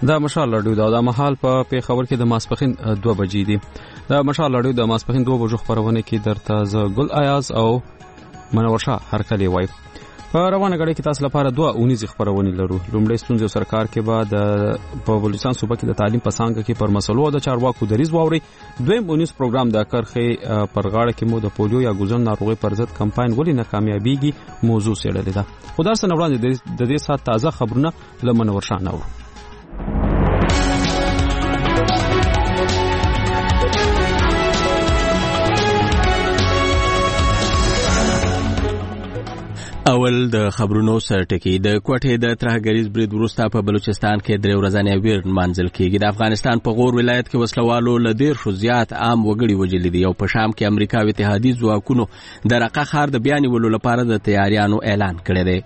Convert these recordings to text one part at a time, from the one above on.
دا مشال رادیو دا مهال په پیښور کې د ماسپخین 2 بجې دي. دا مشال رادیو د ماسپخین 2 بجو خبرونه کې درته ز ګل ایاز او منورشاه هرکلی وای. په روانه غړي کې تاسو لپاره 2 اونیز خبرونه لرو. لومړی ستونزې سرکار کې بعد په بلوچستان صوبه کې د تعلیم په څنګه کې پر مسلو د چارواکو دریز واوري. دویم اونیز پروګرام د کرخې پر غاړه کې مو د پولیو یا ګوزن ناروغي پر ضد کمپاین ولې ناکامیابیږي موضوع سره ده. خدای سره وړاندې د دې سات تازه خبرونه لمنورشاه نور. اول د خبرونو سرټکی د کوټې د ترهګریز برید وروسته په بلوچستان کې 3 ورځې ویر منځل کېږي. د افغانستان په غور ولایت کې وسلوالو له 10 زیات عام وګړي وژلي دي او په شام کې امریکا او اتحادیې ځواکونو د رقه ښار د بیان نیولو لپاره د تیاریانو اعلان کړی دی.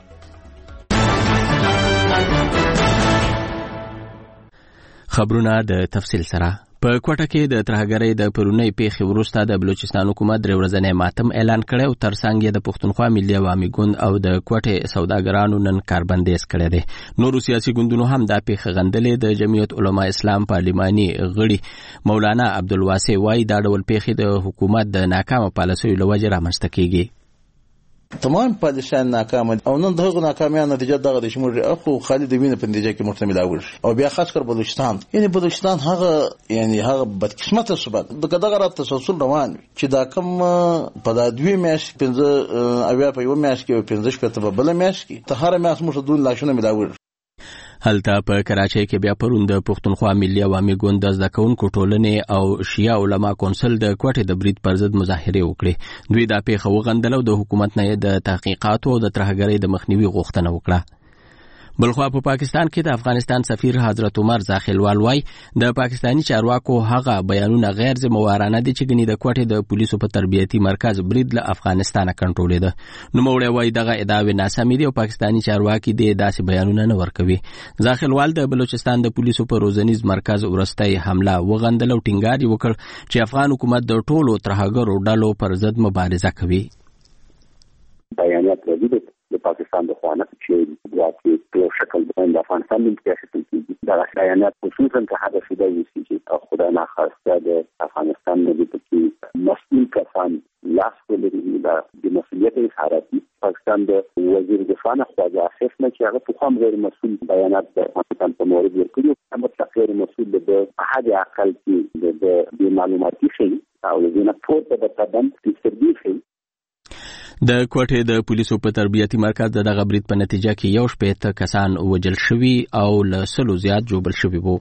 خبرونه د تفصیل سره. په کوټه کې د ترهګرۍ د پرونی پیښې وروسته د بلوچستان حکومت 3 ورځې ماتم اعلان کړی او ترڅنګ یې د پښتونخوا ملي عوامي ګوند او د کوټې سوداګرانو نن کاربندیز کړی دی. نورو سیاسي ګوندونو هم دا پیښه غندلې. د جمعیت علما اسلام پارلماني غړي مولانا عبدالواسع وایي دا ډول پیښې د حکومت د ناکامه پالیسیو له وجې رامنځته کیږي. تمام پادشاهان ناکام او نن دغه ناکامیان نتیجه دغه د شمول اخو خالد وینه په نتیجه کې محتمل اوږي او بیا خاص کر بلوچستان یعنی بلوچستان هغه بدقسمته سبب دغه رات تسلسل روان چې دا کم په د 2 میاشت 15 اویا په 1 میاشت کې 15 کته په بل میاشت کې ته هر میاشت مو دون لاشونه ملاوي. هلته په کراچۍ کې بیا پرون د پښتونخوا ملي عوامي ګوند د ځکهونکو ټولنې او شیعه علما کونسل د کوټې د برید پر ضد مظاهره وکړه. دوی دا پیښه وغندله او د حکومت نه د تحقیقاتو او د ترهګرۍ د مخنیوي غوښتنه وکړه. بلخوا په پاکستان کې د افغانستان سفیر حضرت عمر زاخیلوال وای د پاکستانی چارواکو هغه بیانونه غیر ذمہوارانه دي چې غني د کوټې د پولیسو په تربیتي مرکز برید له افغانستانه کنټرول ده. نو موړی وای دغه ادعاوې ناسمې دي او پاکستانی چارواکي د داسې بیانونه نه ورکوي. زاخیلوال د بلوچستان د پولیسو په روزنیز مرکز ورستۍ حمله وغندل او ټینګار وکړ چې افغان حکومت د ټولو ترهګرو ډلو پر ضد مبارزه کوي. بیانات راځي د پاکستان د خوانه چې واکي په شکل د افغانستان د سیاست کې دا بیانات خصوصا که هدف دی چې خدای نه خواسته د افغانستان د دې مسؤل کسان لاس ولري د مسؤلیت اظهاراتي پاکستان د وزیر دفاع خواجه آصف نه چې هغه په کوم غیر مسؤل بیانات د افغانستان په مورد ورکړي هم غیر مسؤل د احد عقل کې د معلوماتي شي او د نه پورته د قدم تسبیح د کوټې د پولیسو په تربیتي مرکز دغه برید په نتیجه کې 1 کسان وژل شوي او له 100 زیات جوړل شوي وو.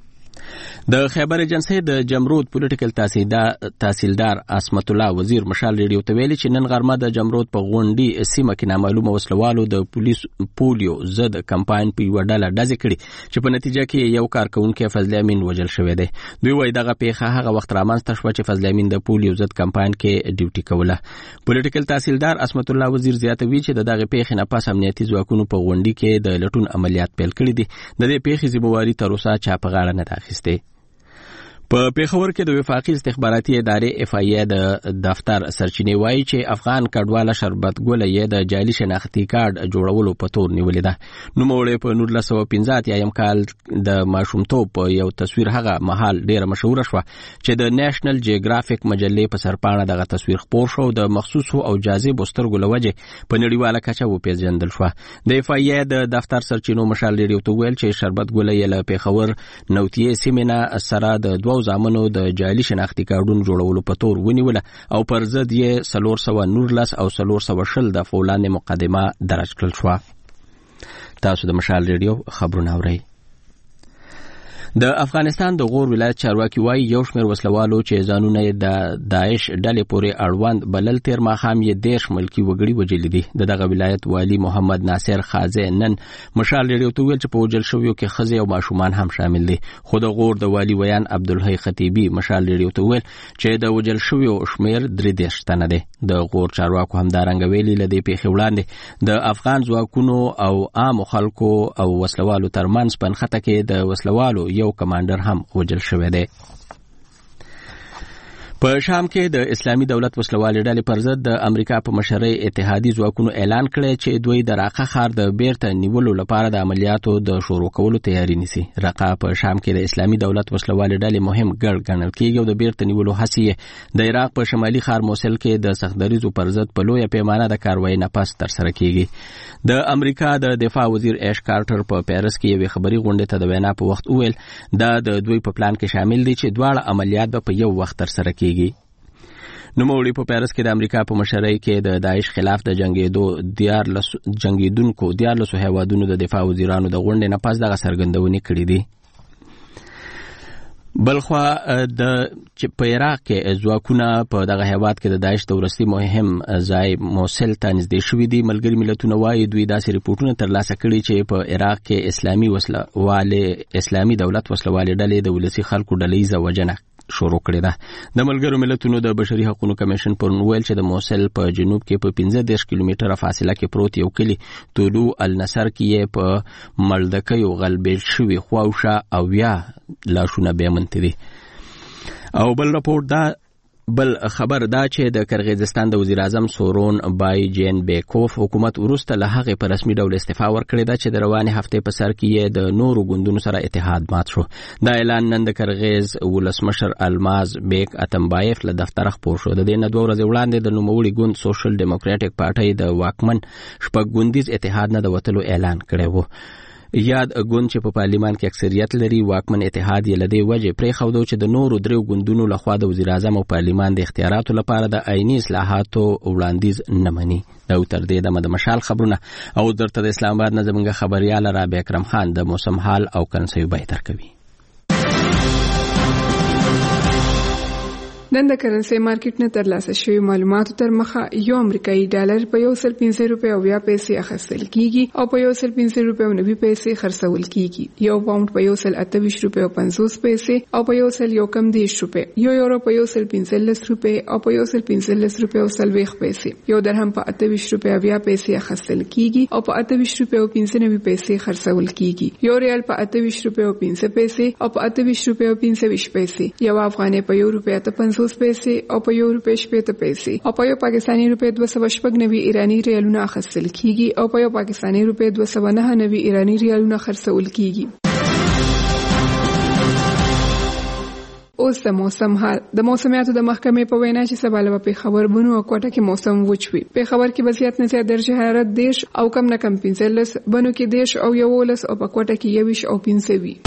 د خیبر ایجنسی د جمرود پولیټیکل تحصیلدار اسمت الله وزیر مشال ریډیو ته ویلي چې نن غرمه د جمرود په غونډي سیمه کې نامعلومه وسلوالو د پولیو ضد کمپاین په یو ډله ډزې کړي چې په نتیجه کې یو کارکونکو فضل امین وژل شوی دی. دوی وایي دغه پیښه هغه وخت رامنځته شوه چې فضل امین د پولیو ضد کمپاین کې ډیوټي کوله. پولیټیکل تحصیلدار اسمت الله وزیر زیاتوي چې دغه پیښې نه پس امنیتي ځواکونو په غونډي کې د لټون عملیات پیل کړي دي. د دې پیښې ذمہواری تر اوسه چا په غاړه نه اخیسته. په پیښور کې د وفاقي استخباراتي ادارې FIA د دفتر سرچینې وایي چې افغان کډواله شربت ګل یې د جعلي شناختی کارت جوړولو په تور نیولې ده. نو موړې په 1915 یم کال د ماشومتوب په یو تصویر هغه محل ډیره مشهور شو چې د نېشنل جیوګرافیک مجلې په سرپاڼه دغه تصویر خپور شو د مخصوصو او جاذب سترګو لوجه په نړیواله کچه وپیژندل شو. د FIA د دفتر سرچینو مشال ریډیو ته ویل چې شربت ګل یې له پیښور نوتیه سیمه سره د 2 زامنو د جعلي شناختی کارتونو جوړولو په تور ونیول او پر ضد یې 319 او 320 د فولانې مقدمه درج کړل شو. تاسو د مشال ریډیو خبرونه اورئ. د افغانستان د غور ولایت چارواکي وایي یو شمېر وسلوالو چې ځانونه د داعش ډلې پورې اړوند بلل تیر ماښام یې 10 ملکي وګړي وژلي دي. دغه ولایت والی محمد ناصر خازي نن مشال ریډیو ته ویل چې په وژل شویو کې ښځې او ماشومان هم شامل دي. خو د غور د والی ویان عبدالحی خطیبي مشال ریډیو ته ویل چې د وژل شویو شمېر 33 تنه دی. د غور چارواکو همدارنګه ویلي له دې پیښې وړاندې د افغان ځواکونو او عام خلکو او وسلوالو ترمنځ پنخته کې د وسلوالو یو کمانډر هم وژل شوی دی. په شام کې د اسلامي دولت وسلوالې ډلې پر ضد د امریکا په مشرۍ اتحادي ځواکونو اعلان کړی چې دوی د راقه ښار د بیرته نیولو لپاره د عملیاتو د شروع کولو تیاری نیسي. راقه په شام کې د اسلامي دولت وسلوالې ډلې مهم ګډ ګڼل کېږي او د بیرته نیولو هڅې د عراق په شمالي ښار موصل کې د سختدریزو پر ضد په لویه پیمانه د کاروایی نه پس ترسره کېږي. د امریکا د دفاع وزیر ایش کارټر په پیرس کې یوې خبري غونډې ته د وینا په وخت وویل دا د دوی په پلان کې شامل دي چې دواړه عملیات به په یو وخت ترسره کېږي. نوموړي په پیرس کې د امریکا په مشرۍ کې د داعش خلاف د جنگیدونکو 14 هیوادونو د دفاع وزیرانو د غونډې نه پس دغه څرګندونې کړې دي. بلخوا د په عراق کې ځواکونه په دغه هیواد کې د داعش د ورستي مهم ځای موصل ته نږدې شوي دي. ملګري ملتونه وایي دوی داسې ریپورټونه ترلاسه کړي چې په عراق کې اسلامي دولت وسلوالې ډلې د ولسي خلکو ډلهیزه وژنه شروع کړې ده. د ملګرو ملتونو د بشري حقوقو کمیشن پرون ویل چې د موصل په جنوب کې په 15 کیلومتره فاصله کې پروت یو کلی طلوع النصر کې په ملدکیو غلبیل شوي خواوشه او یا لاشونه بیامنت دي. او بل خبر دا چې د کرغیزستان د وزیر اعظم سورون بای جین بیکوف حکومت وروسته له هغه په رسمي ډول استعفا ورکړې ده چې د روانې هفتې په سر کې د نورو ګوندونو سره اتحاد مات شو. دا اعلان نن د کرغیز ولسمشر الماز بیک اتمبایف له دفتر خپور شو. د دې نه 2 ورځې وړاندې د نوموړي ګوند سوشل ډیموکراټیک پارټي د واکمن شپږ ګوندیز اتحاد نه د وتلو اعلان کړی وو. یاد ګوند چې په پارلیمان کې اکثریت لري واکمن اتحاد یې لدی وجه پرې خو چې د نورو درو ګوندونو لخوا د وزیر اعظم او پارلیمان د اختیاراتو لپاره د آئینی اصلاحاتو وړاندیز نه مني. دا تر دې د مشال خبرونه او درته د اسلام آباد نظمنګ خبريال رابع اکرم خان د موسم حال او کرنسي بهتر کوي. نن د کرنسي مارکیټ نه ترلاسه شوی معلوماتو تر مخه یو امریکایي ډالر په 1.50 روپیا او 20 پیسې اخیستل کیږي او په 1.50 روپیا او 90 پیسې خرڅول کیږي. یو پاوند په 1.28 روپیا او 50 پیسې او په 1.10 روپیا، یو یورو په 1.15 روپیا او په 1.15 روپیا او 30 پیسې، یو درهم په 28 روپیا او 20 پیسې اخیستل کیږي او په 28 روپیا او 95 پیسې خرڅول کیږي. یو ریال په 28 روپیا او 50 پیسې او په 28 روپیا او 25 پیسې، یو افغانۍ په 1 روپیا ته 50 پیسې او په 1 روپیا 70 پیسې او په یو پاکستاني روپیا 290 ایرانی ریالونه اخیستل کیږي او په یو پاکستاني روپیا 299 ایرانی ریالونه خرڅول کیږي. اوس د موسم حال. د موسمیاتو د محکمې په وینا چې سبا له پیښور بنو او کوټه کې موسم وچوي. پیښور کې وضعیت نه زیات درجه حرارت 10 او کم نه کم 15، بنو کې 10 او 11 او په کوټه کې 21 او 15 وي.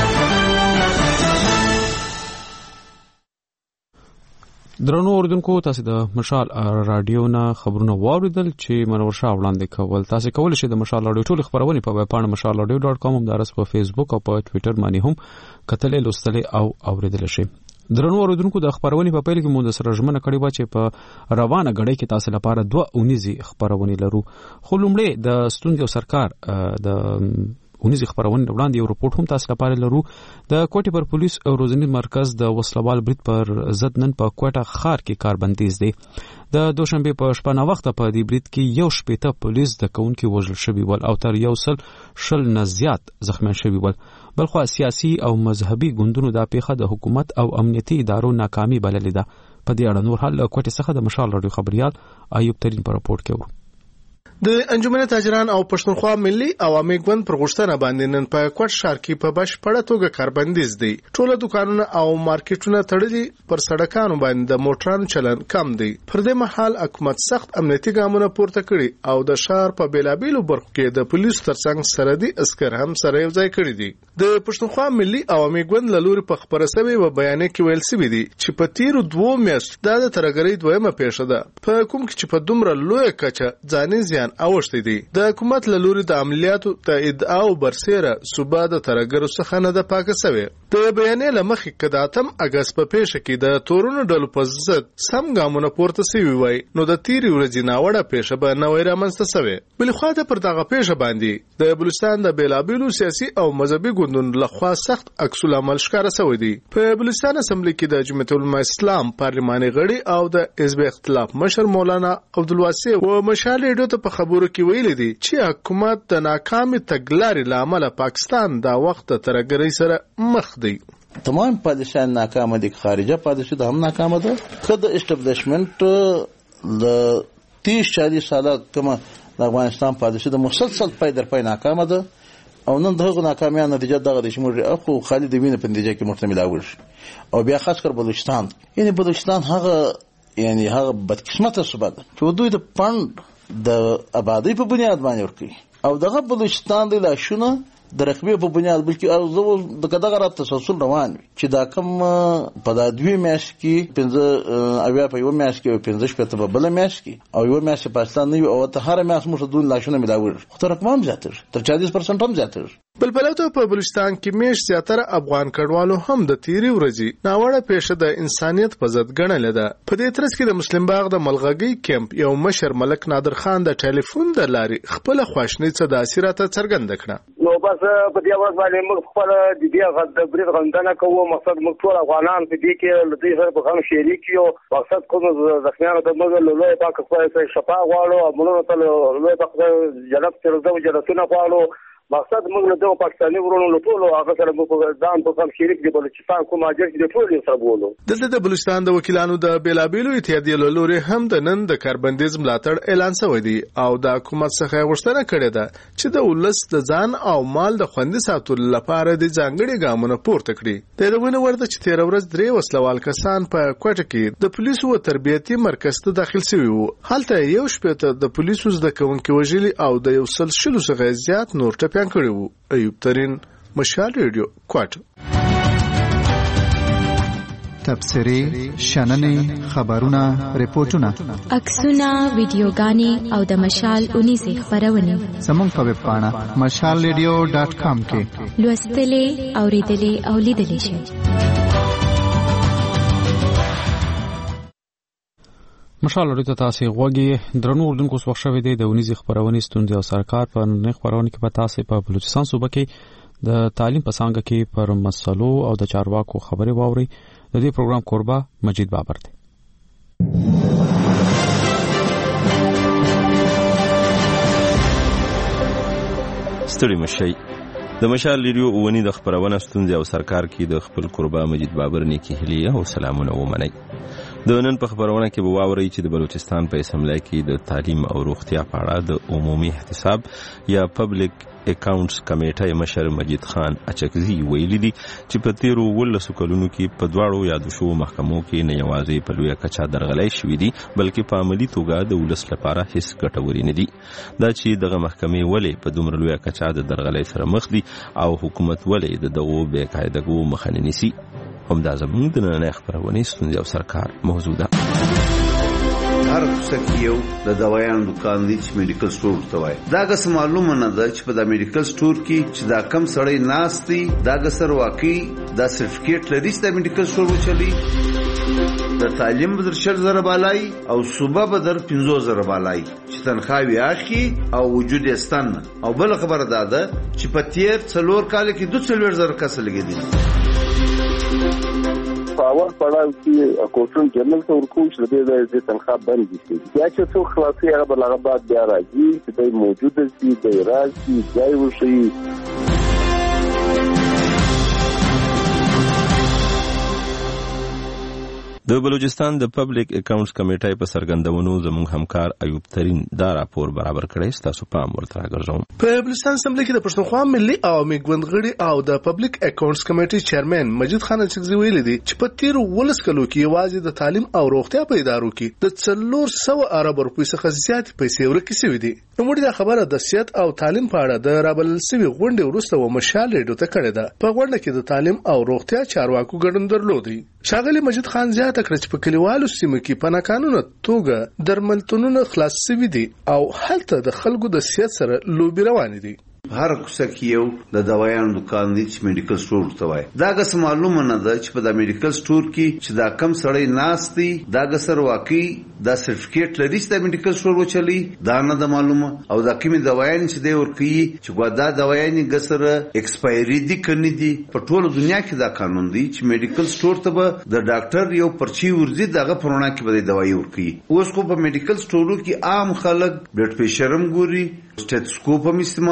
درنو اوردونکو، تاسو د مشال رادیو نه خبرونه واوریدل چې منور شاه وړاندې کول. تاسو کولی شئ د مشال رادیو ټول خبرونه په ویب پاڼه mashalradio.com هم درس په فیسبوک او په ټوئیټر باندې هم کتل لوستل او اوریدل شئ. درنو اوردونکو، د خبرونه په پیل کې مو د سره ژمنه کړې و چې په روانه غړې کې تاسو لپاره 2 اونیزي خبرونه لرو. خو لومړی د ستونزې سرکار د اونیزي خبرونه وړاندې یو رپورټ هم تاسو لپاره لرو. د کوټې پر پولیس او روزنی مرکز د وسلوال برید پر ضد نن په کوټه ښار کې کاربندیز دی. د دوشنبه په شپه وخت په دې برید کې یو شپېته پولیس د کونکو وژل شوي ول او تر 100 نه زیات زخمیان شوي ول. بلخو سیاسي او مذهبي ګوندونو د پیښه د حکومت او امنیتي ادارو ناکامي بللې ده. په دې اړه نور حال کوټه څخه د مشال رادیو خبريال ایوب ترين په راپورټ کې و. د انجمن تاجران او پښتونخوا ملي عوامي ګوند پر غوښتنه باندې نن په کوټ ښار کې په بشپړه توګه کاربندیز دی. ټول دکانونه او مارکیټونه تړلي، پر سړکانو باندې د موټرانو چلن کم دی. پر دې مهال حکومت سخت امنیتي ګامونه پورته کړي او د ښار په بیلابیلو برخو کې د پولیسو ترڅنګ سرحدي عسكر هم سره یو ځای کړي دي. د پښتونخوا ملي عوامي ګوند له لوري په خبره سوي و بیان کې ویل سوي دي چې په تیرو 2 میاشتو د ترګرۍ دویمه پیښه ده په کوم کې چې په دومره لوی کچه ځاني زیان اوښتي دي. د حکومت له لوري د عملیاتو د ادعا او برسېره صوبه د ترګرو څخه نه د پاکه سوي. د بیانې لمخې کداتم اگست په پیښه کې د تورونو ډلو په ضد سم ګامونه پورته سوي وای، نو د تیري ورځې ناوړه پیښه به نوې رامنځته سوي. بل خو د پر دغه پیښه باندې د بلوچستان د بیلابیلو سیاسي او مذهبي ګوندونو لخوا سخت عکس العمل ښکاره سوی دی. په بلوچستان اسمبلی کې د جمعیت العلماء اسلام پارلماني غړي او د حزب اختلاف مشر مولانا عبدالواسع و مشال ریډیو ته په خبرو کې ویلي دي چې حکومت د ناکامي تګلارې لامل پاکستان دا وخت ترګرۍ سره مخ دی. تمام پالیسیان ناکامه دي، خارجه پالیسی د هم ناکامه ده. که د اسټابلیشمنت د 30-40 ساله کومه د افغانستان پالیسی د مسلسل پای در پای ناکامه ده او نن دغه ناکامیان نتیجه دغه د شمول اخو خالد وینه په نتیجه کې مرتمل اوش او بیا خاص کر بلوچستان. یعنی بلوچستان هغه بدقسمته صوبه ده چې دوی د پند د آبادی په بنیاد باندې ورکي او دغه بلوچستان د لاشونه د رقبې په بنیاد بلکې او دغه غره تسلسل روان وي چې دا کوم په د دوی میاش کې 15 په یو میاش کې 15 په بل میاش کې او یو میاش په پاکستان نه او ته هر میاش موږ دوی لاشونه ملاوي خو تر رقم هم زیاتر تر 40% هم زیاتر. بلبلته په بلوچستان کې میش زیاتره افغان کډوالو هم د تیری ورځي ناوړه پیښه د انسانيت په ضد ګڼل ده. په دې ترڅ کې د مسلم باغ د ملغګي کیمپ یو مشر ملک نادر خان د ټلیفون د لارې خپل خواشنی څه د اسیراته څرګند کړه. نو بس په دې ورځ باندې موږ خپل د دې غږ د بریټ غندنه کوو. مقصد موږ ټول افغانان په دې کې لدې سره په غم شریک یو. مقصد کوم ځخمیانو ته موږ له لوی پاک خدای شفا غواړو او موږ ته لوی پاک جنت تر دغه جنتونه غواړو. مقصد موږ له دغه پاکستاني ورونو له ټولو هغه سره موږ ځان په کوم شریک دی بلوچستان کوم اجر چې ټول یې سره بولو. دلته د بلوچستان د وکیلانو د بیلابیلو اتحادیې له لوري هم د نن د کاربندیز ملاتړ اعلان شوی دی او د حکومت څخه غوښتنه کړې ده چې د ولس د ځان او مال د خوندي ساتلو لپاره د ځانګړي ګامونه پورته کړي. د یادونه ورته چې 13 ورځ 3 وسلوال کسان په کوټه کې د پولیسو او تربیتي مرکز ته داخل شوي وو. هلته یو شپه د پولیسو زده کوونکي وژلي او د یو سل شلو څخه زیات نور ټپيان کړي وو. ایوب ترين مشال ریډیو کوټ. تبصري شننې خبرونه ریپورتونه عکسونه ویډیوګانې او د مشال 19 خبرونه زموږ په ویب پاڼه mashalradio.com کې لوستلې اوریدلې او لیدلې شئ. مشال لري ته تاسو غوږی درنو اردوونکو وخت شوی دی د ونیزي خبرونه ستوندې او سرکار په نن خبرونه کې په تاسو په بلوچستان صوبه کې د تعلیم په څنګه کې پر مسلو او د چارواکو خبرې واوري. د دې پروګرام قربا مجید بابر دی. ستړي مشي د مشال ریډیو ونی د خبرونه ستوندې او سرکار کې د خپل قربا مجید بابر نیکی هلیه او سلامونه ومني. د نن په خبرونه کې به واوري چې د بلوچستان په اسمبلی کې د تعلیم او روغتیا په اړه د عمومي احتساب یا پبلک اکاونټس کمیټه مشر مجید خان اچکزي ویلي دي چې په تیرو 12 کلونو کې په دواړو یادو شو محکمو کې نه یوازې په لوی کچا درغلۍ شوې دي بلکې په عملی توګه د ولس لپاره هیڅ ګټوري نه دي. دا چې دغه محکمې ولې په دومره لوی کچا د درغلۍ سره مخ دي او حکومت ولې د دغو بې قاعدګو مخه نه نیسي هم دا زموږ د نن خبرونه ستوندې او سرکار موضوع ده. هر څه یو د دوايانو دکان دی چې میډیکل سٹور ته وایي. دا که معلومه نه ده چې په د میډیکل سٹور کې چې دا کم سړی ناشتي دا که سر واقعي دا سرټیفیکیټ لري چې د میډیکل سٹور وچلي د تعلیم بدر 4000 بالای او صوبه بدر 15000 بالای چې تنخواوي اخی او وجود استان او بل خبره ده چې په تیر څلور کال کې 2000 کس لګي دي. پاور پړاو کې کوټن جنرال ته ورکو چې د دې تنخواه باندې دي. بیا چې څو خلاصي هغه بلغه بیا راځي چې د موجوده سي د راځي ځای وشي. د بلوچستان د پبلک اکاونټس کمیټې په سرګندونو زموږ همکار ایوب ترين دا راپور برابر کړی. تاسو پام ورته راګرځوم. په بلوچستان اسمبلی کې د پښتونخوا ملي عوامي ګوند غړي او د پبلک اکاونټس کمیټې چیرمن مجید خان اچکزي ویلي دي چې په تیر 12 کلو کې یوازې د تعلیم او روغتیا په ادارو کې د 400 ارب روپۍ څخه زیات پیسې ورکړې شوې دي. نو موږ دا خبره د صحت او تعلیم په اړه د رابلل سوي غونډې وروسته و مشال ریډیو ته کړې ده. په غونډه کې د تعلیم او روغتیا چارواکو ګډون درلودي. شاغلي مجید خان زیاته کړ چې په کلیوالو سیمو کې په ناقانونه توګه درملتونونه خلاص شوي دي او هلته د خلکو د صحت سره لوبي روانې دي. هر څه یو د دوايانو دکان دی چې میډیکل سٹور ته وایي. دا که معلومه نه ده چې په د میډیکل سٹور کې چې دا کم سړی ناشتي دا که سر واقعي دا سرټیفیکیټ لري چې د میډیکل سٹور وچلي دا نه ده معلومه او دا کومې دوايانې چې دی ورکوي چې ګودا دوايانې ګسره ایکسپایری دي کني دي. په ټوله دنیا کې دا قانون دی چې میډیکل سٹور ته به د ډاکټر یو پرچی ورځي دغه پرونه کې به دوايي ورکوي. اوس خو په میډیکل سٹورو کې عام خلک بلډ پریشر هم ګوري سټیتوسکوپ هم استعمالوي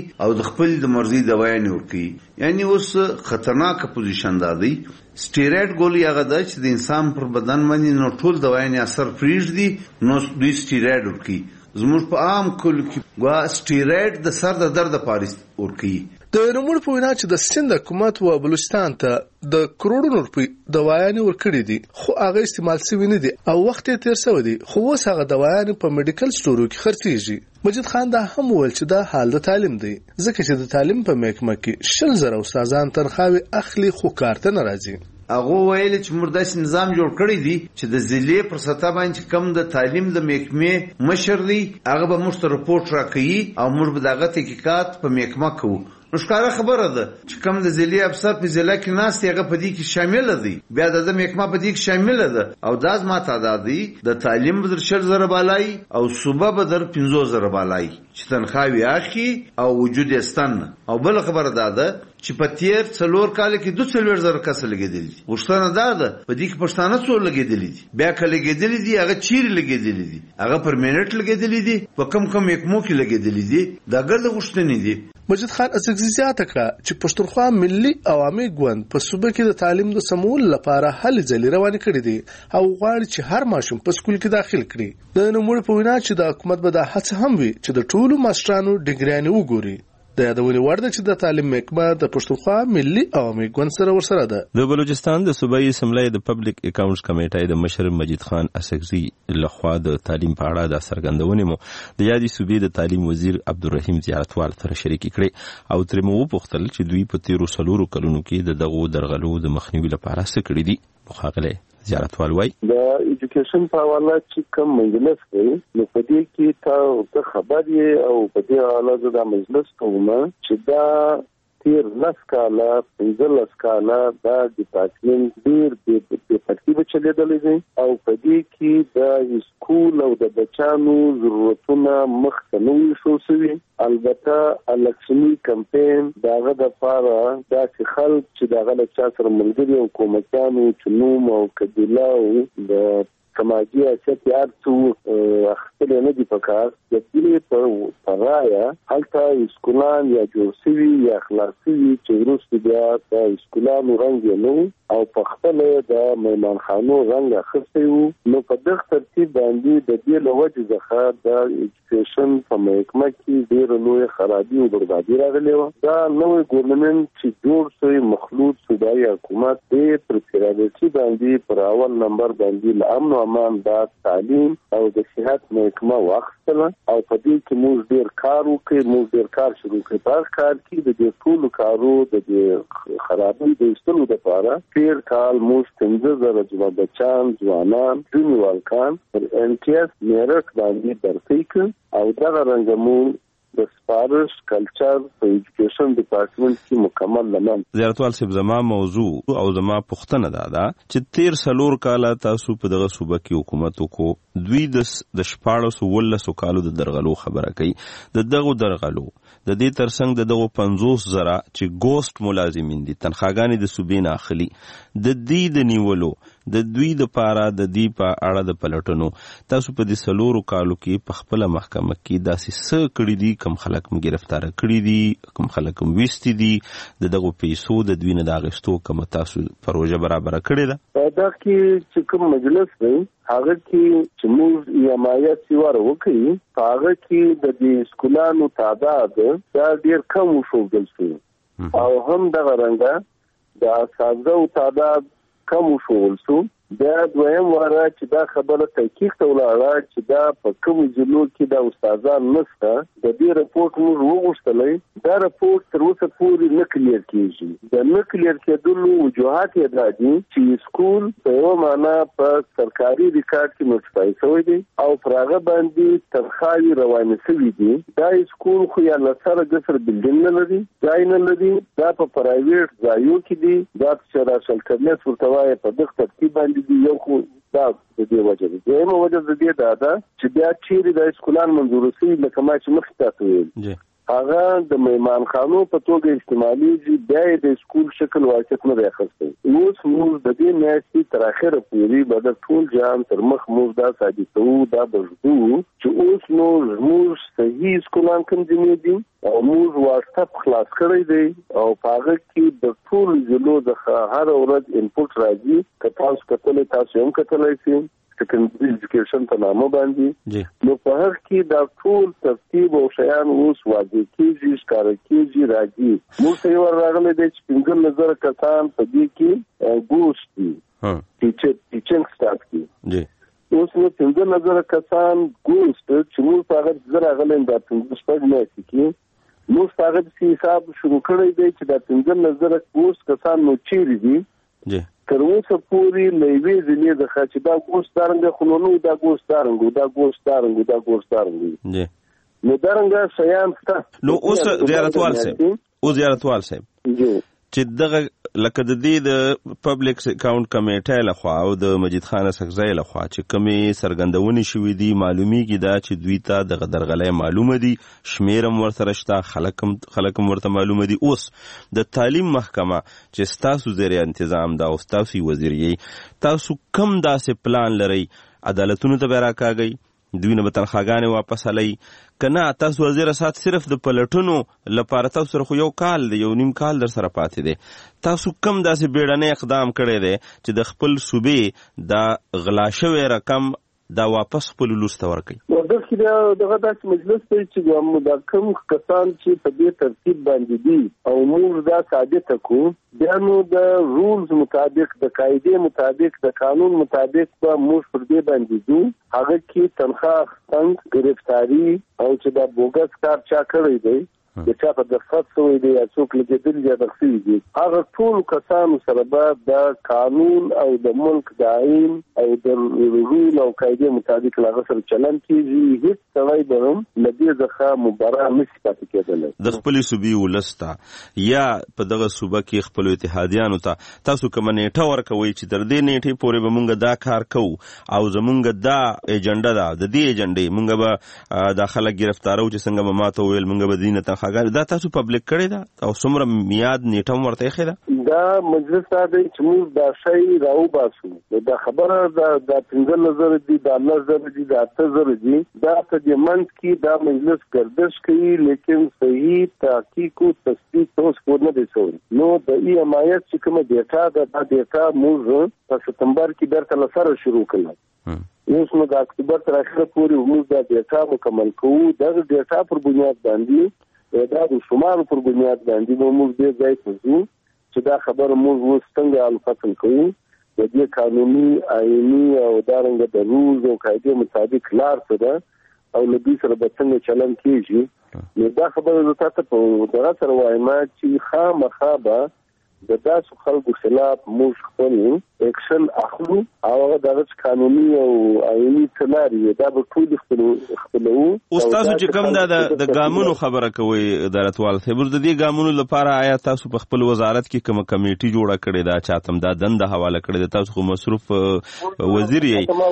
او د خپل د مرزي دوايان ورکي. یعنی اوس خطرناک پوزیشن دی. سټیراید ګولي هغه د چې د انسان پر بدن باندې نو ټول دوايان اثر پریږدي نو دوی سټیراید ورکي. زموږ په عام کل کې وا سټیراید د سر د درد لپاره ورکي. د نوموړ په وینا چې د سند حکومت و بلوچستان ته د کروڑونو روپۍ دوايان ورکړي دي خو هغه استعمال شوی نه دي او وخت یې تیر شوی دی خو اوس هغه دوايان په میډیکل سټورو کې خرڅيږي. مجید خان دا هم ویل چې دا حال د تعلیم دی ځکه چې د تعلیم په محکمه کې 100,000 استادان تنخواوي اخلي خو کارته ناراضي. هغه ویل چې مرداس نظام جوړ کړی دی چې د ضلع پر سطح باندې کم د تعلیم د محکمې مشر دی هغه به موږ ته رپورټ راکړي او موږ به دغه تحقیقات په محکمه کوو. نو ښکاره خبره ده چې کوم د ضلع افسر په ضلع کې ناست هغه په دې کې شامل دی بیا د محکمه په دې کې شامل ده او دا زما تعداد دی د تعلیم بدر 100,000 بالای او صوبه بدر 15,000 بالای چې تنخواوي اخی او وجود استن. او بل خبره ده چې په تیر 4 کال کې 2,000 کس لګیدل دي. وښتنه ده په دې کې پښتانه څو لګیدل دي بیا کله لګیدل دي هغه چیرې لګیدل دي هغه پر منټ لګیدل دي په کم محکمو کې لګیدل دي دا ګرځ غوښتنې دي. مجید خان زیاته کړه چې پښتونخوا ملي عوامي ګوند په صوبه کې د تعلیم د سمول لپاره هلې ځلې روانې کړې دي او غواړي چې هر ماشوم په سکول کې داخل کړي. د نوموړي په وینا چې د حکومت به د هڅه هم وي چې د ټولو ماسترانو ډیګریانې وګوري. د یادونې وړ ده چې د تعلیم محکمه د پښتونخوا ملي عوامي ګوند سره ورسره ده. د بلوچستان د صوبایي اسمبلی د پبلک اکاونټس کمیټې د مشر مجید خان اسکزي لخوا د تعلیم په اړه د څرګندونې مو د یادې صوبې د تعلیم وزیر عبدالرحیم زیارتوال سره شریک کړي او ترې مو وپوښتل چې دوی په تیرو 4 کلونو کې د دغو درغلو د مخنیوي لپاره څه کړي دي. مخاغله زیارتوال وای د ایجوکیشن په حواله چې کوم مجلس کوي نو په دې کې تا خبر یې او په دې حواله د مجلس کومه چې دا تیر 10 کاله 15 کاله دا ډیپارټمنټ ډیر په ترتیب چلیدلې دي او په دې کې د سکول او د بچانو ضرورتونه مخ ته نوې شو سوي. البته الکشنی کمپین داغه د لپاره دا چې خلک چې داغه له چا سره ملګري او کومکانو چې نوم او قبیله او د سماجی حیثیت یاد څو خپل نه دي پکار د دې په رایا هلته سکولان یا جوړ شوي یا خلاص شوي چې وروسته بیا د سکولانو رنګ نو او په خپل د میمانخانو رنګ اخیستی وو. نو په دغه ترتیب باندې د دې له وجې څخه د ایجوکیشن په محکمه کې ډېر لوی خرابي او بربادي راغلې وه. دا نوی ګورنمنټ چې جوړ شوی مخلوط صوبایي حکومت ډېر پر پیرادسي باندې پر اول نمبر باندې له امن امان دا تعلیم او د صحت محکمه واخیستله او په دې کې موږ ډېر کار وکړو موږ ډېر کار شروع کړ. په کار کې د دې ټولو کارو د خرابۍ د ایستلو لپاره تیر کال موږ 15,000 بچان ځوانان ځینې والکان پر NTS میرټ باندې برخې کړ او دغه رنګه موږ د سپارش کلچر په ایجوکیشن ډپارټمنټ کې مکمل لمن. زیارتوال صاحب زما موضوع او زما پوښتنه ده چې تیر 4 کاله تاسو په دغه صوبه کې حکومت وکړو دوی د 14 کالو د درغلو خبره کوي. د دغه درغلو د دې ترڅنګ د دغه 50,000 چې ګوست ملازمین دي تنخواګانې د صوبې نه اخلي د دې د نیولو د دوی د پاره د دې په اړه د پلټنو تاسو په دې 4 کالو کې په خپل محکمه کې داسې څه کړی دي کوم خلک م گرفتار کړی دي کوم خلک م وستي دي دغه پیسو د دوی نه د اغستو کوم تاسو پروژه برابر کړی ده. دا کې چې کوم مجلس دی هغه کې چې موږ یمایت سیوار وکړي هغه کې د دې سکولانو تعداد دا ډیر کم وشوګل شو او هم دغه رنګه د اساتذو تعداد کم وشوګل شو. دا دویم واره چې دا خبره تحقیق ته ولاړه چې دا په کوم ضلعو کې دا استادان نشته د دې رپورټ موږ وغوښتلې دا رپورټ تر اوسه پورې نه کلیر کیږي. د نه کلیر کېدلو وجوهات یې دا دي چې سکول په یوه معنا په سرکاري ریکارډ کې نوټیفای شوی دی او پر هغه باندې تنخواوې روانې شوي دي. دا سکول خو یا له سره ګسر بلډینګ نه لري ځای نه لري دا په پرایویټ ځایو کې دي دا چې راشل کرنس ورته وایي په دغه ترتیب باندې یو خو دا د دې وجه ده. دویمه وجه د دې دا ده چې بیا چیرې د سکولان منظور شوي لکه ما چې مخکې تاسو ویل هغه د میمانخانو په توګه استعمالېږي، بیا د سکول شکل واقعیت نه دی اخیستی. اوس موږ د دې میاشتې تر اخره پورې به د ټول جهان تر مخ موږ دا ثابتوو، دا به ږدو چې اوس نو زموږ صحیح سکولان کوم ځینې دي او موږ واتساپ خلاص کړی دی او په هغه کې د ټول ضلعو څخه هر ورځ انپوټ راځي. که تاسو کتلی تاسو هم کتلی شئ سیکنډري ایجوکیشن په نامه باندې، نو په هغه کې دا ټول ترتیب او شیان اوس واضح کېږي، ښکاره کېږي، راځي. موږ ته یې راغلی دی چې 15,000 کسان په دې کې ګوشت دي ټیچنګ سټاف کې. اوس نو 15,000 کسان ګوشت چې موږ په هغه ځای راغلی دا 15 میاشتې کې موږ په هغه حساب شروع کړی دی چې دا 15,000 ګوشت کسان نو چیرې دي تر اوسه پورې له یوې ضلعې څخه چې دا ګوشت دارنګه خو نو دا ګوشت دارنګو دا ګوشت دارنګو دا ګوشت دارنګو نو دارنګه شیان شته. نو اوس زیارتوال صاحب چې دغه لکه د دې د پبلک اکاونټ کمیټې لخوا او د مجید خان سکزی لخوا چې کومې سرګندونې شوې دي، معلومیږي دا چې دوی ته دغه درغلۍ معلومه دي، شمیر هم ورسره شته، خلک هم ورته معلومه دي. اوس د تعلیم محکمه چې ستاسو زیر انتظام دا او ستاسو وزیر یې، تاسو کم داسې پلان لرئ عدالتونو ته به راکاږئ، دوی نه به تنخواګانې واپس هلئ که نه؟ تاسو وزیر اسات صرف د پلټنو لپاره تاسو سره خو یو کال دی، یو نیم کال در سره پاتې دی، تاسو کم داسې بیړنی اقدام کړی دی چې د خپل صوبې دا غلا شوی رقم دا واپس خپل لوس ته ورکړي؟ ورته دغه داسې مجلس دی چې دا کوم کسان چې په دې ترتیب باندې دي او موږ دا ثابته کړو، بیا نو د رولز مطابق، د قاعدې مطابق، د قانون مطابق به موږ پر دې باندې ځو. هغه کې تنخواه اخیستنه، ګرفتاري او چې دا بوګس کار چا کړی دی، د چا په دقت شوی دی یا څوک لګېدلي یا دغسې دي، هغه ټولو کسانو سره به د قانون او د ملک د آئین او د رول او قاعدې مطابق له هغه سره چلند کېږي. هېڅ سړی به هم له دې څخه مبرا نشي پاتې کېدلی. د خپلې صوبې ولس ته یا په دغه صوبه کې خپلو اتحادیانو ته تاسو کومه نیټه ورکوئ چې تر دې نیټې پورې به مونږ دا کار کوو او زمونږ دا ایجنډه ده، د دې ایجنډې مونږ به دا خلک ګرفتارو چې څنګه به ماته وویل مونږ به دې نه تنخوا دا تاسو پبلک کړی ده او څومره میاد نیټه هم ورته ایښې ده؟ دا مجلس دا دی چې موږ دا شی راوباسو. دا خبره دا 15,000 دي، دا 10,000 دي، دا 8,000 دي، دا په دې منځ کې دا مجلس گردش کوي، لیکن صحیح تحقیق او تصدیق اوس نه دی شوی. نو د ای ایم آی اس چې کومه ډیټا ده، دا ډیټا موږ په سپتمبر کې درته له سره شروع کړل. اوس نو د اکتوبر تر اخره پورې موږ دا ډیټا مکمل کوو. دغه ډیټا پر بنیاد باندې دا د شمارو پر بنیاد باندې به موږ دې ځای ته ځو چې دا خبره موږ اوس څنګه الفصل کوو، د دې قانوني، آئیني او دارنګه د رولز او قاعدې مطابق لار څه ده او له دوی سره به څنګه چلند کېږي. نو دا خبره زه تاته په دغه سره وایم چې خامخا به د داسې خلکو خلاف موږ خپل اکشن اخلو او هغه دغه قانوني او آئیني څه لارې دا به ټول خپلوو. اوس تاسو چې کوم د ګامونو خبره کوئ ادارتوال صاحب، د دې ګامونو لپاره آیا تاسو په خپل وزارت کې کومه کمیټي جوړه کړې ده، چاته هم دا دنده حواله کړې ده؟ تاسو خو مصروف وزیر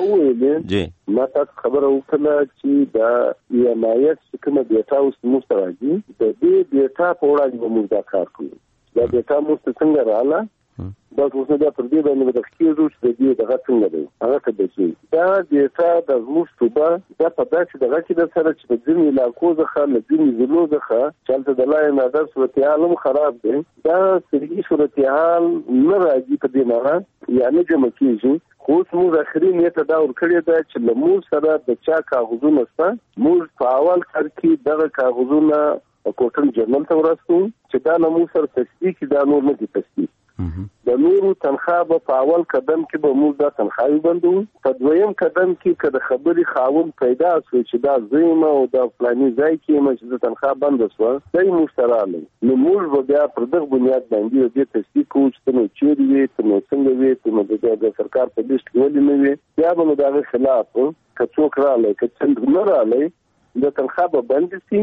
یې. ما تاسو خبره وکړه چې دا ای ایم آی اس چې کومه ډیټا اوس موږ ته راځي، د دې ډیټا په وړاندې به موږ دا کار کوو. دا ډیټا موږ ته څنګه رااله، دا اوس نه دا پر دې باندې به تخکېږو چې د دې دغه څنګه دی، هغه ته به شي. دا ډیټا د زموږ صوبه دا په داسې دغه کې د سره چې د ځینې علاقو څخه له ځینې ضلعو څخه چې هلته د لا نادر صورتحال هم خراب دی، دا صحیح صورتحال نه راځي په دې معنی یا نه جمع کېږي. خو اوس موږ اخري نیټه دا ورکړې ده چې له موږ سره د چا کاغذونه شته، موږ په اول کار کې دغه کاغذونه کوټن جرنل ته ورسو چې دا نه موږ سره تصدیق، دا نور نه دي تصدیق. د نورو تنخواه به په اول قدم کې به موږ دا تنخواهي بندو، په دویم قدم کې که د خبرې خاوند پیدا شو چې دا زه او دا فلاني ځای کې یم چې د تنخواه بنده شوه، دا یې موږ ته راغلی، نو موږ به بیا پر دغه بنیاد باندې دې تصدیق کوو چې ته نو چیرې وې، ته نو څنګه وې، ته نو د سرکار په لیست کې ولې نه وې. بیا به نو د هغې خلاف که څوک راغلی که څنګه نه راغلی، د تنخواه به بندې شي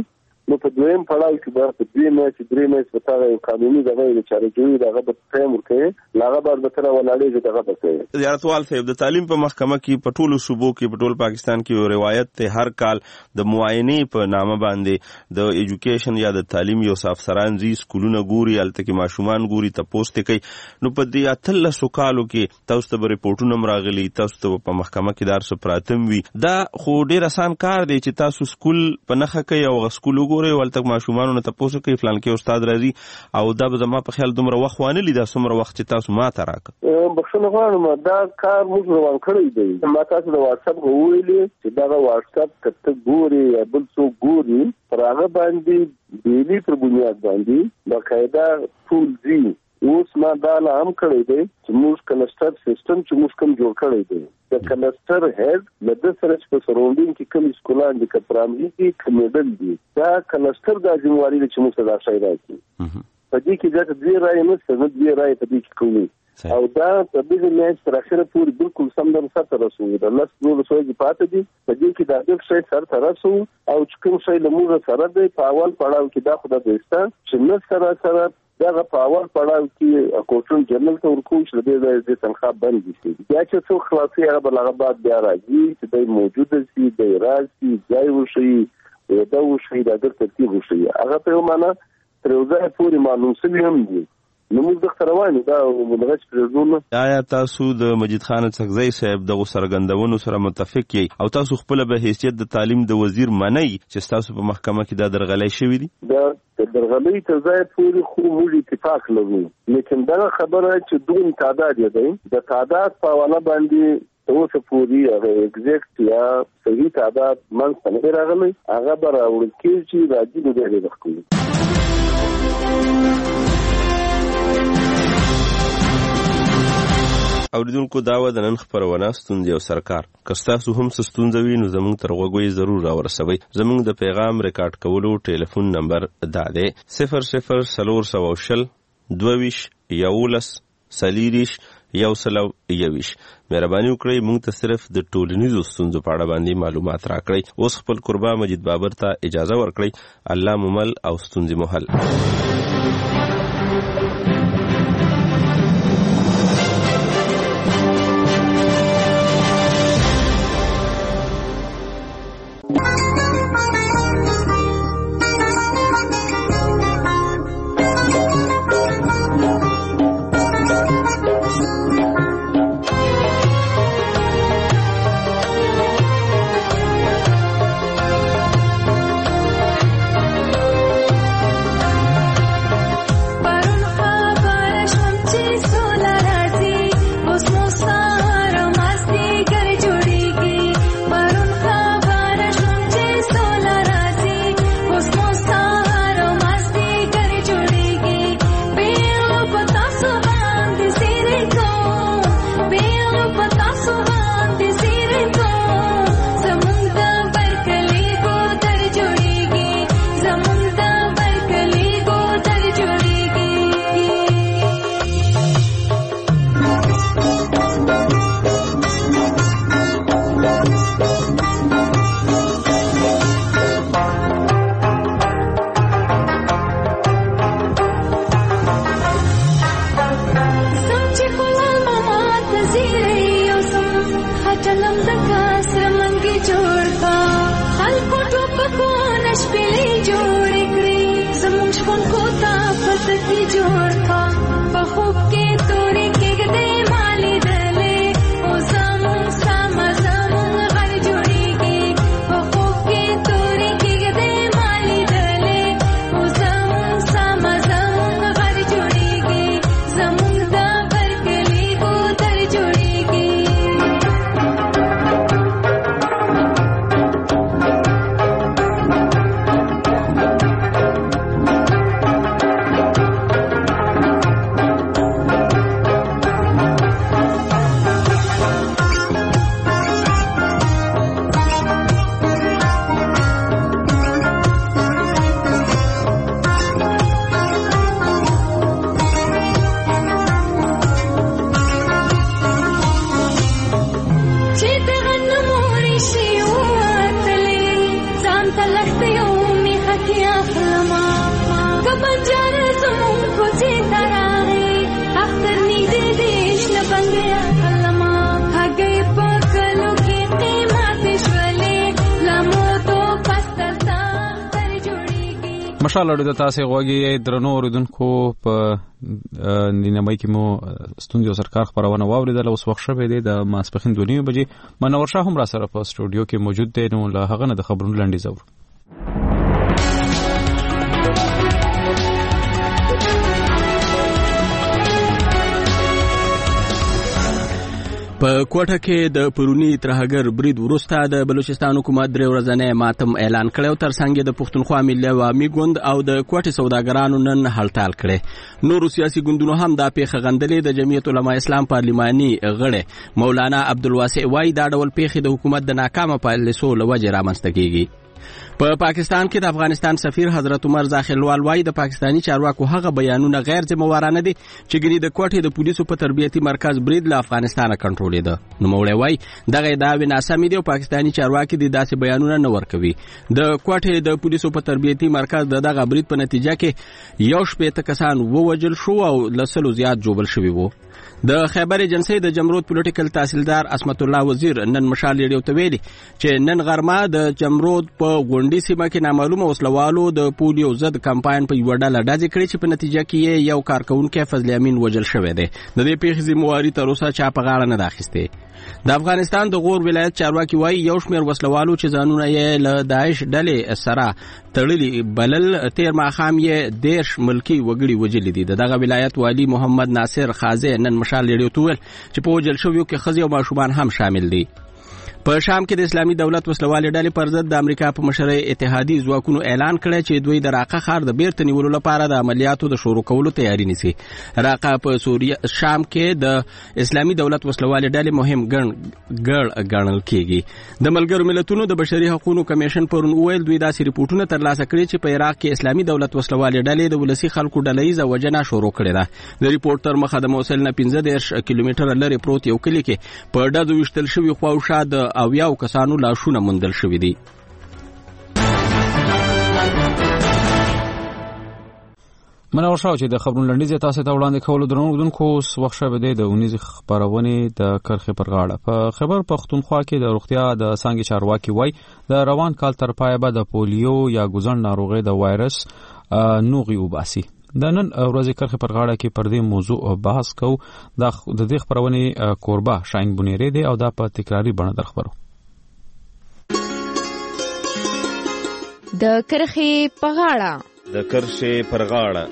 نو په دویم پړاو کې به په 2 میاشتې 3 میاشتې په تاسو قانوني دغه چارجوي دغه په ټایم ورکړي لاغه بعد به تر ولاړې دغه به زیارتوال صاحب د تعلیم په محکمه کې په ټولو صوبو کې په ټول پاکستان کې یو روایت ته هر کال د معاینې په نامه باندې د ایجوکیشن یا د تعلیم یو افسران زی سکولونه ګوري الته کې ماشومان ګوري تاسو ته کوي نو په دې اتل سکالو کې تاسو ته ریپورتونه مراغلي تاسو ته په محکمه کې دار څه پراتم وي دا خو ډیر آسان کار دی چې تاسو سکول په نخښه کوي او سکول وګورئ ولته ماشومان ته تاسو کوي فلان کې استاد راځي او دا به زما په خیال دومره وخت وانه لیدا څومره وخت چې تاسو ما ته راک بخښنه غواړم دا کار موږ روان کړی دی ما تاسو د واتس اپ ویلي چې دا واتس اپ کته ګوري یا بل څو ګوري پر هغه باندې بیلی پر بنیاد باندې باقاعده ټول دي اوس ما دا هم کړی دی چې موږ کلسټر سیستم چې موږ کوم جوړ کړی دی د کلسټر هډ د سره په سراوندینګ کې کوم سکولان دي چې پرایمري کې کمیډل دي دا کلسټر د ځمواري چې موږ صدا شای راځي په دې کې دا د رائے نه څه د رائے په دې کې کوي او دا په دې میاشت تر اخره پورې بالکل سم در سره رسوي د لاس نور سوي پاتې دي په دې کې دا د شي سره رسو او کوم شي له موږ سره دی په اول پړاو کې دا خدای دوستا چې نه سره دا په اول پړاو کې کوټون جنرال ته ورکو چې د تنخواه بند دي بیا چې څو خلاصي هغه بلغه بعد بیا راځي چې د موجوده سي د راځي ځای وشي دا وشي د ترتیب وشي هغه په معنا تر اوسه پورې معلوم سوي هم دي نو موږ د خروانو دا مدرج پرېږدو آیا تاسو د مجید خان څخه صاحب د سرګندونو سره متفق یې او تاسو خپل به حیثیت د تعلیم د وزیر منئ چې تاسو په محکمه کې دا درغلې شوې دي دا درغلې ته ځای پورې خو موږ اتفاق لرو لیکن دا خبره چې دوه تعداد دی د تعداد په حواله باندې اوس پوری هغه ایگزیکټ یا صحیح تعداد من څنګه راغلی هغه به راوړل کېږي چې راځي د دې وخت اوریدونکو داوا د نن خبرونه ستوندې او سرکار کستاسو هم ستوندوي نو زموږ تر غوږی ضرور راورسوي زموږ د پیغام ریکارډ کولو ټلیفون نمبر دا دی 00 22 11 سلیریش یو سلو یویش مهرباني وکړئ موږ ته صرف د ټولنیزو ستونزو په اړه باندې معلومات راکړئ اوس خپل قربا مجید بابر ته اجازه ورکړئ الله ممل او ستونزې محل مشال اړو د تاسو غوږی درنو اوریدونکو په نیمه کې مو ستونزې سرکار خبرونه واوریدل اوس وخت شوه د ماسپخین 2:30 بجې منور شاه هم را سره په سټوډیو کې موجود دی نو له هغه نه د خبرونو لنډیز اورو. په کوټه کې د پرونی ترهګر برید وروسته د بلوچستان حکومت درې ورځې ماتم اعلان کړو ترڅنګ د پښتونخوا ملي عوامي ګوند او د کوټې سوداګرانو نن هړتال کړي. نور سیاسي ګوندونو هم دا پیښه غندلې. د جمعیت العلماء اسلام پارلماني غړي مولانا عبدالواسع وای دا ډول پیښې د حکومت د ناکامه پالیسو لوجه رامنځته کیږي. په پاکستان کې د افغانستان سفیر حضرت عمر زاخیلوال وای د پاکستانی چارواکو هغه بیانونه غیر ذمہوارانه دي چې ګني د کوټې د پولیسو په تربیتي مرکز برید له افغانستانه کنټرول دي. نو موړی وای دغه داوی ناسمې دي او پاکستانی چارواکي د داسې بیانونه نه ورکوي. د کوټې د پولیسو په تربیتي مرکز دغه برید په نتیجه کې 11 کسان ووجل شو او لسلو زیات جوړل شوی وو. د خیبر ایجنسی د جمرود پولیټیکل تحصیلدار اسمت الله وزیر نن مشال ریډیو ته ویلي چې نن غرمه د جمرود په غونډي سیمه کې نامعلومه وسلوالو د پولیو ضد کمپاین په یو ډله ډزې کړې چې په نتیجه کې یو کارکونکو فضل امین وجل شوی دی. د دې پیښې ذمہواري تر اوسه چا په غاړه نه داخسته. د افغانستان د غور ولایت چارواکي وایي یو شمېر وسلوالو چې ځانونه یې له داعش ډلې سره تړلي بلل تیر ماښام یې 10 ملکی وګړي وجلي دي. دغه ولایت والی محمد ناصر خازه نن مشال ریډیو ته ویل چې په وجل شویو کې ښځې او ماشومان هم شامل دي. په شام کې د اسلامي دولت وسلوالې ډلې پر ضد د امریکا په مشرۍ اتحادي ځواکونو اعلان کړی چې دوی د راقه ښار د بیرته نیولو لپاره د عملیاتو د شروع کولو تیاری نیسي. راقه په سوریه شام کې د اسلامي دولت وسلوالې ډلې مهم ګڼل کیږي. د ملګرو ملتونو د بشري حقوقو کمیشن پرون ویل دوی داسې ریپورتونه ترلاسه کړي چې په عراق کې اسلامي دولت وسلوالې ډلې د ولسی خلکو ډلهیزه وجنه شروع کړې ده. د ریپورت تر مخه د موصل نه 15 کیلومتره لري پروت یو کلی کې په ډزو وشتل شوی خواوشا د او یو کسانو لاشونه مندل شوی دي. منور شاو چې د خبرونو لنډیز تاسو ته وړاندې کولو درنوونکو وخت شوه د اونیز خبرونه د کرخه پر غاړه. په خبر پښتونخوا کې د روغتیا د څنګه چارواکي وای د روان کال تر پای به د پولیو یا ګوزن ناروغي د وایرس نوغي وباسي. د نن ورځې کرخه پر غاړه کې پر دې موضوع بحث کو. د دې خبرونه کوربه شاین بنيري دی او دا په تکراری بڼه درخبرو. د کرخه په غاړه د کرخه پر غاړه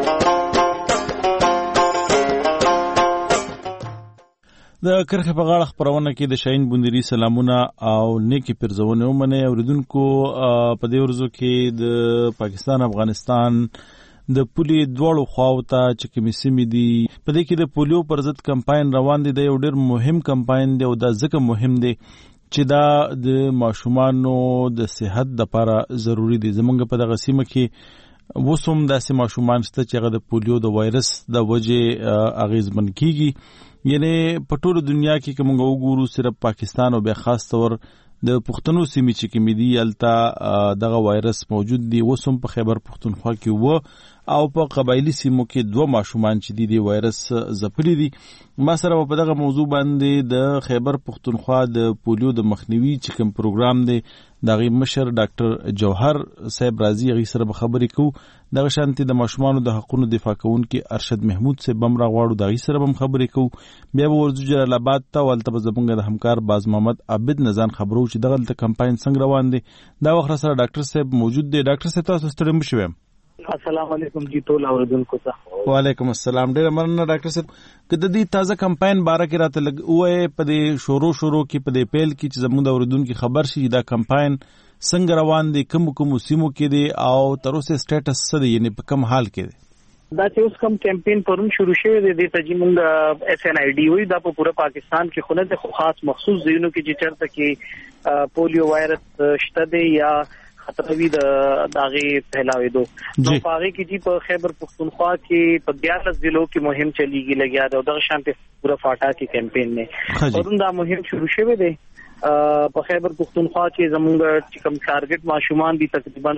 د کرخه په غاړه خبرونه کې د شاین بندري سلامونه او نیکی پرزونه ومنه اوریدونکو. په دې ورځو کې د پاکستان افغانستان د پولی دواړو خواو ته چې کومې سیمې دي په دې کې د پولیو پر ضد کمپاین روان دي. د یو ډېر مهم کمپاین دی او دا ځکه مهم دی چې دا د ماشومانو د صحت لپاره ضروری دي. زمونږ په دغه سیمه کې وسوم داسې ماشومان شته چې هغه د پولیو د وایرس د وجې اغیزمن کیږي. یعنی په ټوله دنیا کې کوم وګورو صرف پاکستان او به خاص طور د پښتنو سیمې چې کومې دي الته دغه وایرس موجود دی. وسوم په خیبر پښتونخوا کې او په قبایلی سیمو کې 2 ماشومان چې دی وایرس ځپلي دي. ما سره په دغه موضوع باندې د خیبر پښتونخوا د پولیو د مخنیوي چې کوم پروګرام دی دغه مشر ډاکټر جوهر صاحب رازي غي سره خبرې کوو. دغه شانتي د ماشومانو د حقوقو دفاع کوونکي ارشد محمود صاحب بمرا غواړو دغه سره هم خبرې کوو. بیا به ورځو جلال آباد ته ولته زمونږ د همکار باز محمد عابد نزان خبرو چې دغه د کمپاین څنګه روان دي. دا وخت سره ډاکټر صاحب موجود دی. ډاکټر صاحب تاسو ستړي مشوي. السلام علیکم جی ټول اوریدونکو ته. وعلیکم السلام. ډیر مننه ډاکټر صاحب. کله دې تازه کمپاین باره کې راته لګ وې په دې شروع کې په دې پیل کې چې زموږ د اوریدونکو خبر شي دا کمپاین څنګه روان دي کوم سیمو کې دي او تر اوسه سټیټس څه دی یعنی په کوم حال کې دی. دا چې اوس کوم کمپاین پرون شروع شوی دی د تجمنګ SNID وي دا په پوره پاکستان کې خونه د خاص مخصوص ځایونو کې چې چرته کې پولیو وایرس شته دی یا خطروي د داغي پھیلاوېدو. نو پاره کې چې په خیبر پښتونخوا کې په 11 ضلعو کې مهم چلیږي لګیا دا د شانته پورا فاټا کې کمپاین نه پرون دا مهم شروع شوی دی. په خیبر پښتونخوا کې زموږ چې کوم ټارګټ ماشومان دي تقریبا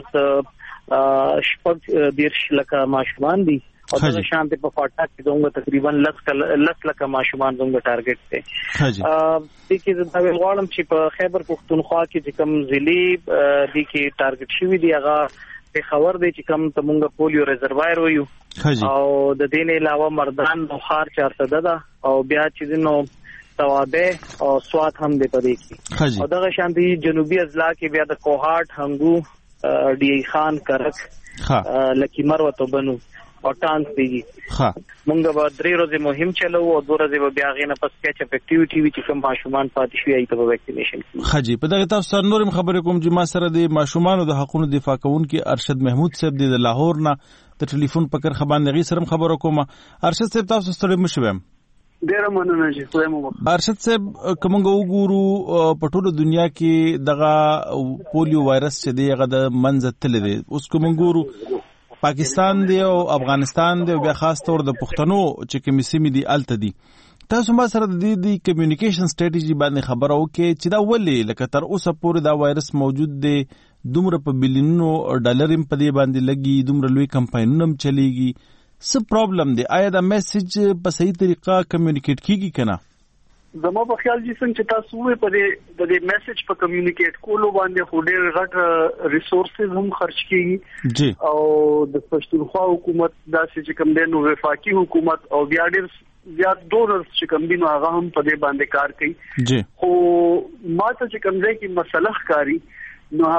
10 لک ماشومان دي او د شانته په فاټا کې دومره تقریبا 10 لک ماشومان دومره ټارګټ دي. د کې د غواړم چې په خیبر پښتونخوا کې چې کوم ضلع دي کې ټارګټ شوی دی هغه پیښور دی چې کوم ته مونږ پولیو ریزروایر وایو او د دې نه علاوه مردان بخار 400 ده او بیا چې دینو توابه او سوات هم دی پدې کې او دغه شانتي جنوبي اضلاع کې بیا د کوهاټ هنګو ډي خان کرک لکی مروه وبنو او ټانس دیږي مونږ به 3 ورځې مهم چلو او 2 ورځې به بیا غینه پس کیچ اپ اکټیویټي وی چې کوم ماشومان پاتې شوی ایته به ویکسینیشن خجی په دغه تاسو سره نورم خبرې کوم چې ما سره د ماشومان د حقوقو دفاع کوونکي ارشد محمود صاحب د لاهور نه د ټلیفون په کر خبر نغي سره خبرو کوم. ارشد صاحب تاسو سره مشوم ډیر مننه چې خو مو ارشد صاحب کومه وګورو په ټوله دنیا کې دغه پولیو وایرس چې دی هغه د منځ تل دی اوس کوم وګورو پاکستان دی او افغانستان دی او بیا خاص طور د پښتنو چې کوم سیمې دی الته دی تاسو ما سره د دې کمیونیکیشن سټریټیجی باندې خبرو کې چې دا ولې لکه تر اوسه پورې دا وایرس موجود دی دومره په بلینونو ډالر په دې باندې لګي دومره لوی کمپاینونه هم چلیږي څه پرابلم دی آیا دا میسج په صحیح طریقه کمیونیکیټ کیږي کنه زما په خیال چې څنګه چې تاسو وې په دې میسج په کمیونیکیټ کولو باندې خو ډېر غټ ریسورسز هم خرج کیږي جی او د پښتونخوا حکومت داسې چې کوم دی نو وفاقي حکومت او بیا ډېر زیات ډونرز چې کوم دي نو هغه هم په دې باندې کار کوي جی خو ماته چې کوم ځای کې مسله ښکاري نو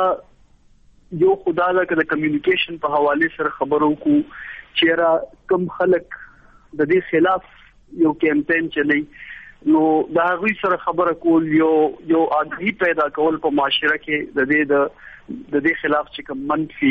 هغه یو خدای د کمیونیکیشن په حواله سره خبرو کو چیرې کوم خلک د دې خلاف یو کمپاین چلی نو دا غوي سره خبره کول یو اغي پیدا کول په معاشره کې د دې خلاف چې کوم منفي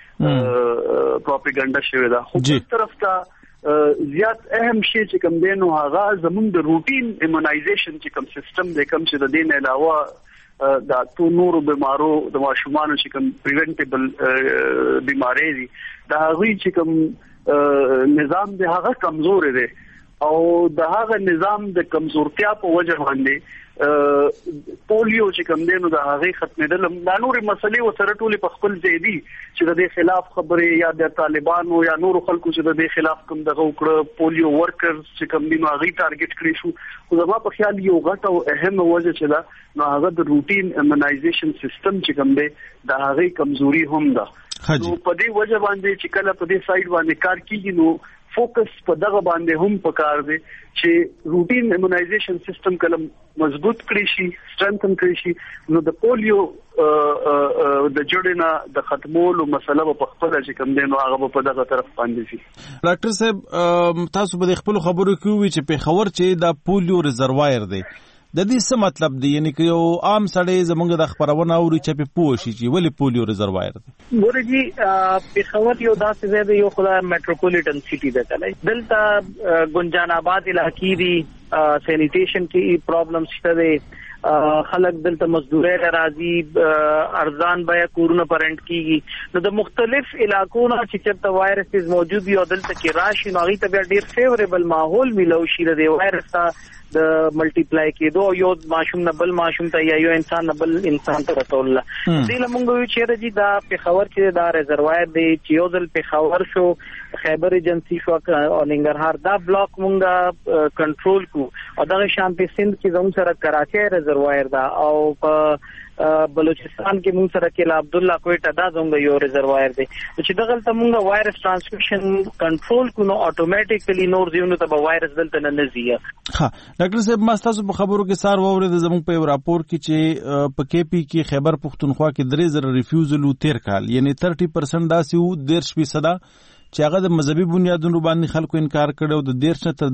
پروپاګاندا شوی دا خو په طرف ته زیات اهم شی چې کوم دینو هغه زموږ د روټین ایمونایزیشن چې کوم سیستم د کوم چې د دین علاوه دا تو نور بیمارو د ماشومان چې کوم پریونټیبل بیماری دي دا غوي چې کوم نظام د هغه کمزور دی او د هغه نظام د کمزورتیا په وجه باندې پولیو چې کوم دینو د هغه ختمېدل د نوري مسلې و سره ټولې په خپل ځای دي چې د دې خلاف خبرې یا د طالبانو یا نورو خلکو چې د دې خلاف کوم دغه وکړه پولیو ورکرز چې کوم دینو هغه ټارګټ کړی شو خو زما په خیال یو غټ او اهم وجه چې دا نو هغه د روټین ایمونایزیشن سیستم چې کوم دی د هغه کمزوري هم ده نو په دې وجه باندې چې کله په دې سایډ باندې کار کیږي نو فوکس په دغه باندې هم پکار دی چې روټین ایمونایزیشن سیستم کله مضبوط کړی شي سترنثن کړی شي نو د پولیو د جوړینا د ختمولو مسله په خپل چې کوم دی نو هغه په دغه طرف باندې شي. ډاکټر صاحب تاسو په خپل خبرو کې وی چې په خبر چې دا پولیو ریزروایر دی د دې څه مطلب دی یعنی که یو عام سړی زمونږ د خبرونه اوري چې په پوه شي چې ولې پولیو ریزروایر دی ګورجی په خبر یو داسې ځای دی یو خدای میټروپولیټن سیټي ده کله دلته ګنجان آباد علاقې دي سینیټیشن کې پرابلم شته دي خلک دلته مزدوري راځي ارزان بیا کورونه پرنټ کیږي نو د مختلف علاقو نه چې چرته وایرس موجود وي او دلته کې راشي نو هغه ته ډیر فیوریبل ماحول ملو شي د وایرس د ملټیپلای کېدو یو ماشوم نه بل ماشوم ته یا یو انسان نه بل انسان ته رسول الله دې لمونږ وی چیرې چې دا په خبر چې دا ریزروایر دی چې یو ځل په خبر شو خیبر ایجنسی شو او ننګرهار دا بلاک مونږه کنټرول کو او دا شانتي سند کې زموږ سره کراچي ریزروایر دا او په بلوچستان کې مونږ سره کې عبد الله کوټه دا زموږ یو ریزروایر دی چې دغه ته مونږه وایرس ترانسمیشن کنټرول کو نو اتوماتیکلی نور زیونه ته وایرس دلته نه نزیه. ها ډاکټر صاحب ما تاسو په خبرو کې سار وورید زموږ په راپور کې چې په کې پی کې خیبر پختونخوا کې 3000 ریفیوزل تیر کال یعنی 30% داسې وو 10% چې هغه د مذهبي بنیادونو باندې خلکو انکار کړو د 10 نه تر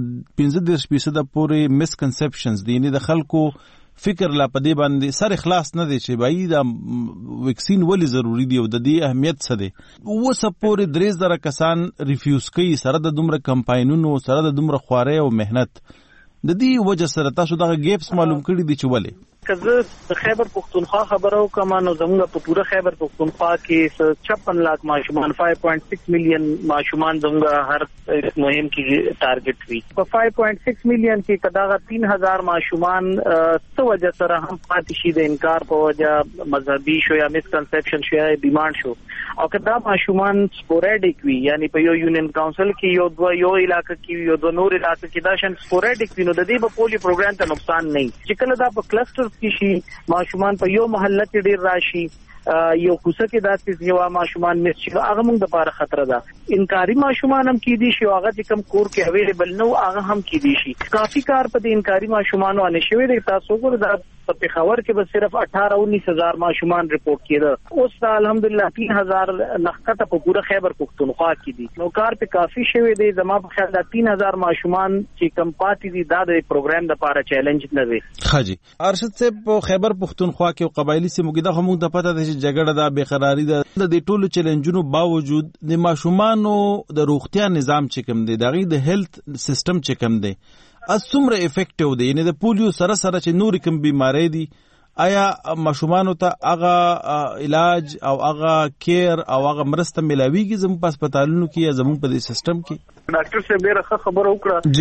15% پورې مسکنسپشنز دي یعنی د خلکو فکر لا پدې باندې سر اخلاص نه دی چې بای دا ویکسین ولی ضروری دی او د دې اهمیت څه دی و سپورې 3000 کسان ریفیوز کوي سره د دومره کمپاینونو سره د دومره خواري او مهنت د دې وجه سره تاسو دغه گیپس معلوم کړی دي چې ولی کزه د خیبر پختونخوا خبرو کوم نو زموږ په پوره خیبر پختونخوا کې 56 لک ماشومان 5.6 میلیون ماشومان زموږ هر مهم کې ټارګټ وی په 5.6 میلیون کې کداغه 3000 ماشومان څه وجه سره هم پاتې شي د انکار په وجه مذهبي شو یا مسکنسپشن شو یا ډیماند شو او کدا ماشومان سپوریډیک وی یعنی په یو یونین کونسل کې یو علاقې کې یو د نور علاقې کې دا شن سپوریډیک وی نو د دې په پولی پروګرام ته نقصان نه چې کله دا په کلسټر کې شي ماشومان په یو محله کې ډیر راشي یو کوڅه کې داسې یو ماشومان مس شي هغه موږ د لپاره خطر ده. انکاري ماشومان هم کې دي شي هغه چې کم کور کې اویلیبل نو هغه هم کې دي شي. کافي کار په دې انکاري ماشومان باندې شوی دی. تاسو ګورئ په پیښور کې به صرف 18-19,000 ماشومان ریپورت کېده. اوس الحمدلله 3,000 لخته په پوره خیبر پختونخوا کې دي. نو کار په کافي شوی دی. زما په خیال دا 3,000 ماشومان چې کم پاتې دي دا د پروګرام لپاره چیلنج نه دی. خاجي ارشد صاحب په خیبر پختونخوا کې قبایلی سیمو کې د همغه د پته د جګړه د بیقراری د دې ټولو چیلنجونو باوجود د ماشومانو د روغتیا نظام چې کوم دی دغه د هیلث سیستم چې کوم دی اسومره افیکټیو دی. یعنی د پولیو سره چې نور کوم بیماری دي آیا ماشومانو ته هغه علاج او هغه کیر او هغه مرسته ملاویږي زموږ په هسپتالونو کې یا زموږ په دې سیستم کې؟ ډاکټر صاحب ډیره خبره وکړه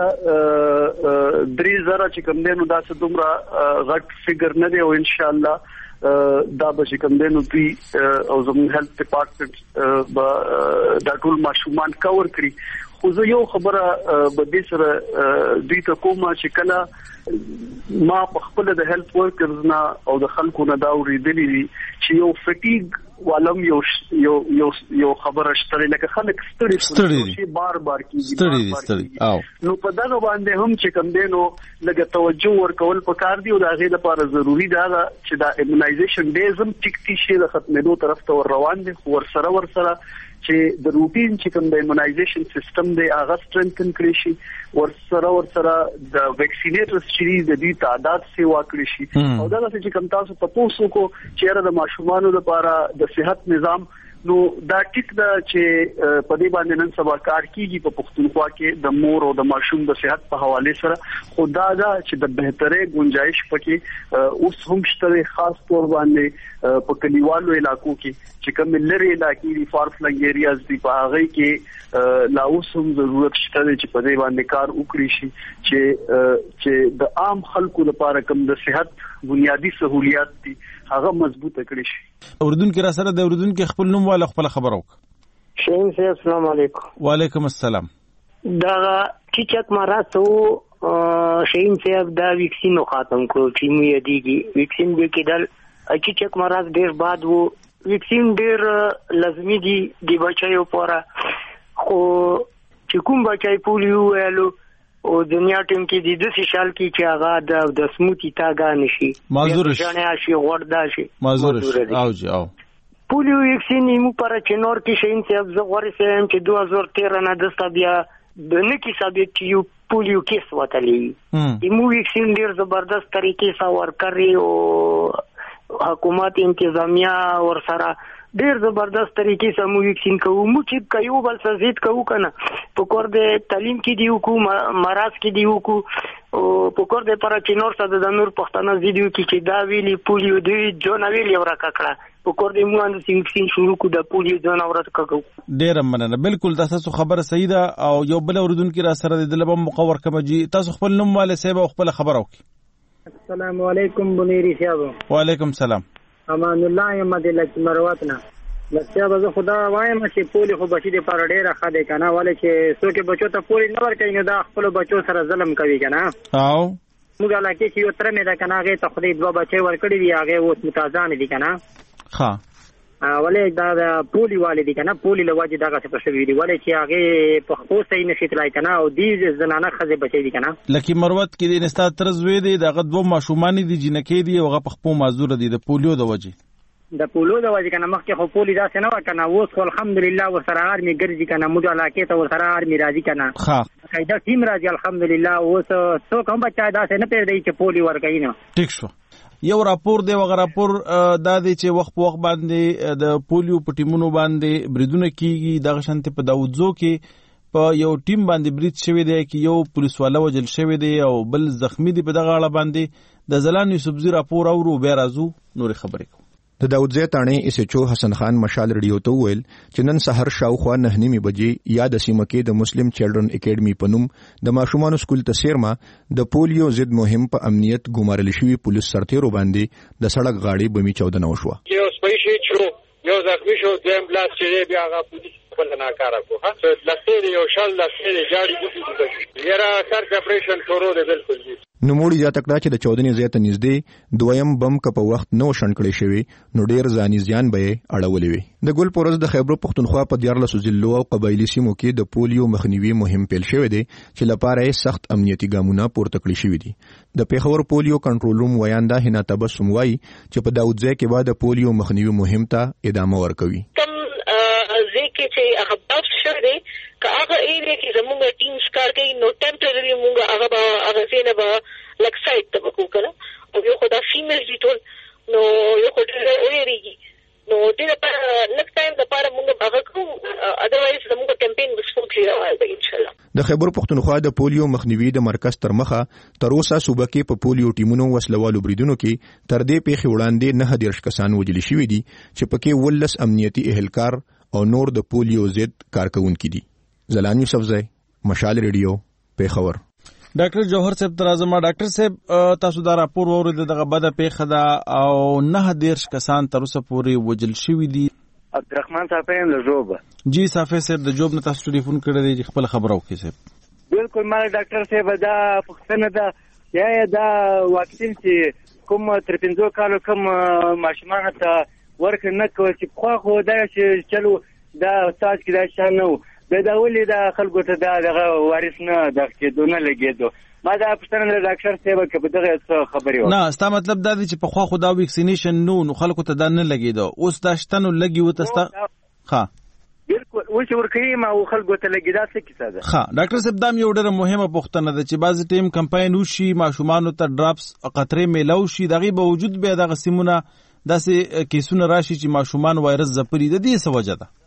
چې 3,000 چې کوم دی نو دا څه دومره غټ فیګر نه دی او ان شاء الله دا به چې کوم دی نو دوی او زموږ هیلث ډپارټمنټ به دا ټول ماشومان کور کړي. خو زه یو خبره به دې سره دوی ته کوم چې کله ما په خپل د هیلث ورکرز نه او د خلکو نه دا اوریدلی دي چې یو فټیګ والم یو خبره شته لکه خلک ستړي چې بار کیږي نو په دغه باندې هم چې کوم دی نو لکه توجه ورکول پکار دی او د هغې لپاره ضروری ده چې دا ایمونایزیشن ډیزم ټیکټي شي د ختمېدو طرف ته ور روان دي. خو ورسره چې د روټین چې کوم د ایمونایزیشن سیستم دی هغه سټرنګتن کړی شي. ورسره د ویکسینیټرز چې د دې تعداد سیوا کړی شي او دا چې کوم تاسو په تاسو کو چیرې د ماشومانو لپاره د صحت نظام نو دا ټیک دا چې په دې باندې نن سبا کار کیږي په پښتونخوا کې د مور او د ماشوم د صحت په حواله سره. خدا دا چې د بهتري گنجائش پکې اوس هم شته خاص تور باندې په کلیوالو علاقو کې چې کوم لری علاقې دي فار فلنګ ایریاز دي په هغه کې لا اوس هم ضرورت شته چې په دې باندې کار وکړي شي چې د عام خلکو لپاره کوم د صحت بنیادی سہولیات دي هغه مضبوطه کړي شي. اردن کې را سره د اردن کې خپل نوم والا خپل خبر وک. شین صاحب السلام علیکم. وعلیکم السلام. دا چیچک مراتو شین صاحب دا ویکسین ختم کړو چې مو یادېږي ویکسین به کېدل چیچک مرات ډیر بعد وو ویکسین ډیر لازمي دي د بچایو لپاره. خو چې کوم بچای پولیو ویلو او دنیا ټیم کې د دې شال کې چې هغه د سموتي تاګا نشي معذور شي وردا شي معذور او پولیو ویکسین مو پر چې نور کې شین چې زه غوړې سم چې 2013 نه د بیا د نکی ثابت چې یو پولیو کیس وتلی مو ویکسین ډیر زبردست طریقې سره ورکړي او حکومت انتظامیه ور سره ډیر زبردست طریقې سره مو ویکسین کوو مو چې کایو بل څه زیات کوو کنه په کور د تعلیم کې دیو کو مراز کې دیو کو او په کور د پر چینور سره د نور پښتنه ویډیو کې چې دا ویلي پولیو دی جون ویلي ورکا کړه په کور د مو اند ویکسین شروع کو د پولیو جون ورکا کو. ډیر مننه. بالکل تاسو خبره صحیح ده او یو بل اوردون کې را سره د لبم مقور کمجي تاسو خپل نوم والے صاحب او خپل خبر وکي. السلام علیکم بنيري صاحب. وعلیکم السلام. امان الله احمد لک مروتنا لکه به خدا وایم چې پولی خو بچی د پر ډیره خاده کنه ولې چې څوک بچو ته پولی نه ورکوي نو دا خپل بچو سره ظلم کوي کنه. او موږ علاقه کې یو تر مې دا کنه هغه ته خدای دوه بچي ورکړي دی هغه اوس متازان دي کنه. ها ولې دا پولی والدي کنه پولی لواجه دا څه پښې ویلي ولې چې هغه په خو صحیح نشي تلای کنه او دې زنانه خزه بچي دي کنه. لکه مروت کې د نستا ترز وې دي دغه دوه ماشومان دي جنکې دي او هغه په خپل معذور دي د پولیو د وجه د پولو د وجه کنه مخکې خو پولی دا څه نه وکنه اوس خو الحمدلله ورسره آرمي ګرځي کنه موږ علاقه ته ورسره آرمي راځي کنه. ها قاعده ټیم راځي الحمدلله اوس څوک هم بچا دا څه نه پیردي چې پولی ورکوي نه. ټیک شو. یو راپور دی وغه راپور دا دی چې وخت په وخت باندې د پولیو په ټیمونو باندې بریدونه کیږي د غشنت په داوودزو کې په یو ټیم باندې برید شوی دی چې یو پولیس والا وجل شوی دی او بل زخمی دی په دغه اړه باندې د زلان یوسفزی راپور اورو بیا راځو نور خبرې کوو. د داودزی تاڼې اس ایچ او حسن خان مشال ریډیو ته ویل چې نن سحر شاوخوا 9:30 بجې یا د سیمه کې د مسلم چلډرن اکیډمي په نوم د ماشومان سکول ته سیرما د پولیو ضد مهم په امنیت ګمارل شوی پولیس سرتیرو باندې د سړک غاړې بمي 14 وشوه. یو سپیشي شو یو زخمی شو دیم بلاس چې بیا هغه پولیس خپل ناکاره کو ها لسته یو شل لسته جاړي دي یرا سر اپریشن شروع دی بالکل دي نو موړي زیاته کړه چې د 14 زیاته نږدې دویم بم که په وخت نو شنکړې شوی نو ډیر ځاني زیان به اړولې وي. د ګل پورز د خیبر پختونخوا په 14 ضلعو او قبایلی سیمو کې د پولیو مخنیوي مهم پیل شوی دی چې لپاره یې سخت امنیتي ګامونه پورته کړی شوی دي. د پیښور پولیو کنټرول روم ویاندا هنا تبسم وایي چې په داود ځای کې بعد پولیو مخنیوي مهم ته ادامه ورکوي. کم ځکه چې هغه باب شوی دی که هغه ایریا کې زموږ ټیمز کار کوي نو ټمپرری موږ هغه زینه به لک سایت ته وکړو او یو خدای فیمیل دي ټول نو یو خدای ویریږي نو دې لپاره لک ټایم د لپاره موږ هغه کوو اذروایز زموږ کمپاین وسپورټ لري ان شاء الله. د خیبر پختونخوا د پولیو مخنیوي د مرکز تر مخه تر اوسه صوبه کې په پولیو ټیمونو وسلوالو بریدونو کې تر دې پیښې وړاندې 9 کسان وژل شوي دي چې پکې 18 امنیتي اهلکار او نور د پولیو ضد کارکونکي دي. زلان یوسف زئی مشال ریډیو پیښور. ډاکټر جوهر صاحب ترازما ډاکټر صاحب تاسو دا راپور اورید دغه بده پیښه ده او 19 کسان تر اوسه پورې وژل شوي دي. عبدالرحمن صاحب له جوب جی صافي صاحب د جوب نه تاسو ټلیفون کړی دی خپل خبرو کې صاحب بالکل ما ډاکټر صاحب دا پښتنه ده یا دا واکسین چې کوم تر 15 کالو کوم ماشومان ته ورک نه کوي چې خو دا چې چلو دا تاسو کې دا شان نو دا ولې دا خلکو ته دا وارث نه د کېدونه لګېدو. ما دا پښتنه د ډاکټر صاحب کې په دغه خبرې و نه ستا مطلب دا دی چې په خو دا ویکسینیشن نو خلکو ته دا نه لګېدو اوس دا شتنو لګي و تاسو ها بالکل اوس ورکې ما خلکو ته لګېدا څه کیسه ده. ها ډاکټر صاحب دا یو ډېر مهمه پوښتنه ده چې بعض ټیم کمپاین وشي ماشومان ته ډراپس قطرې میلاو شي دغه به وجود به دغه سیمونه داسې کیسونه راشي چې ماشومان وایرس زپري د دې څه وجه ده.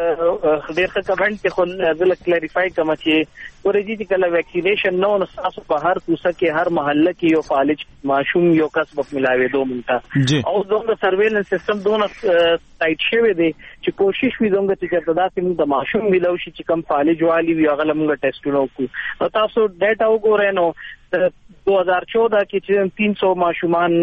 ډېر ښه کمنټ کې خو زه کلیریفای کوم چې ورېږي چې کله ویکسینیشن نو تاسو په هر کوڅه کې هر محله کې یو فالج ماشوم یو کس په ملاوي 2 منټه او زموږ سرویلنس سیستم دونه ټایټ شوی دی چې کوشش وي زموږ چې دا چې د ماشوم ملاوي چې کم فالج والی وي هغه موږ ټیسټونه وکړو. تاسو ډاټا وګورئ نو 2014 کې چې 300 ماشومان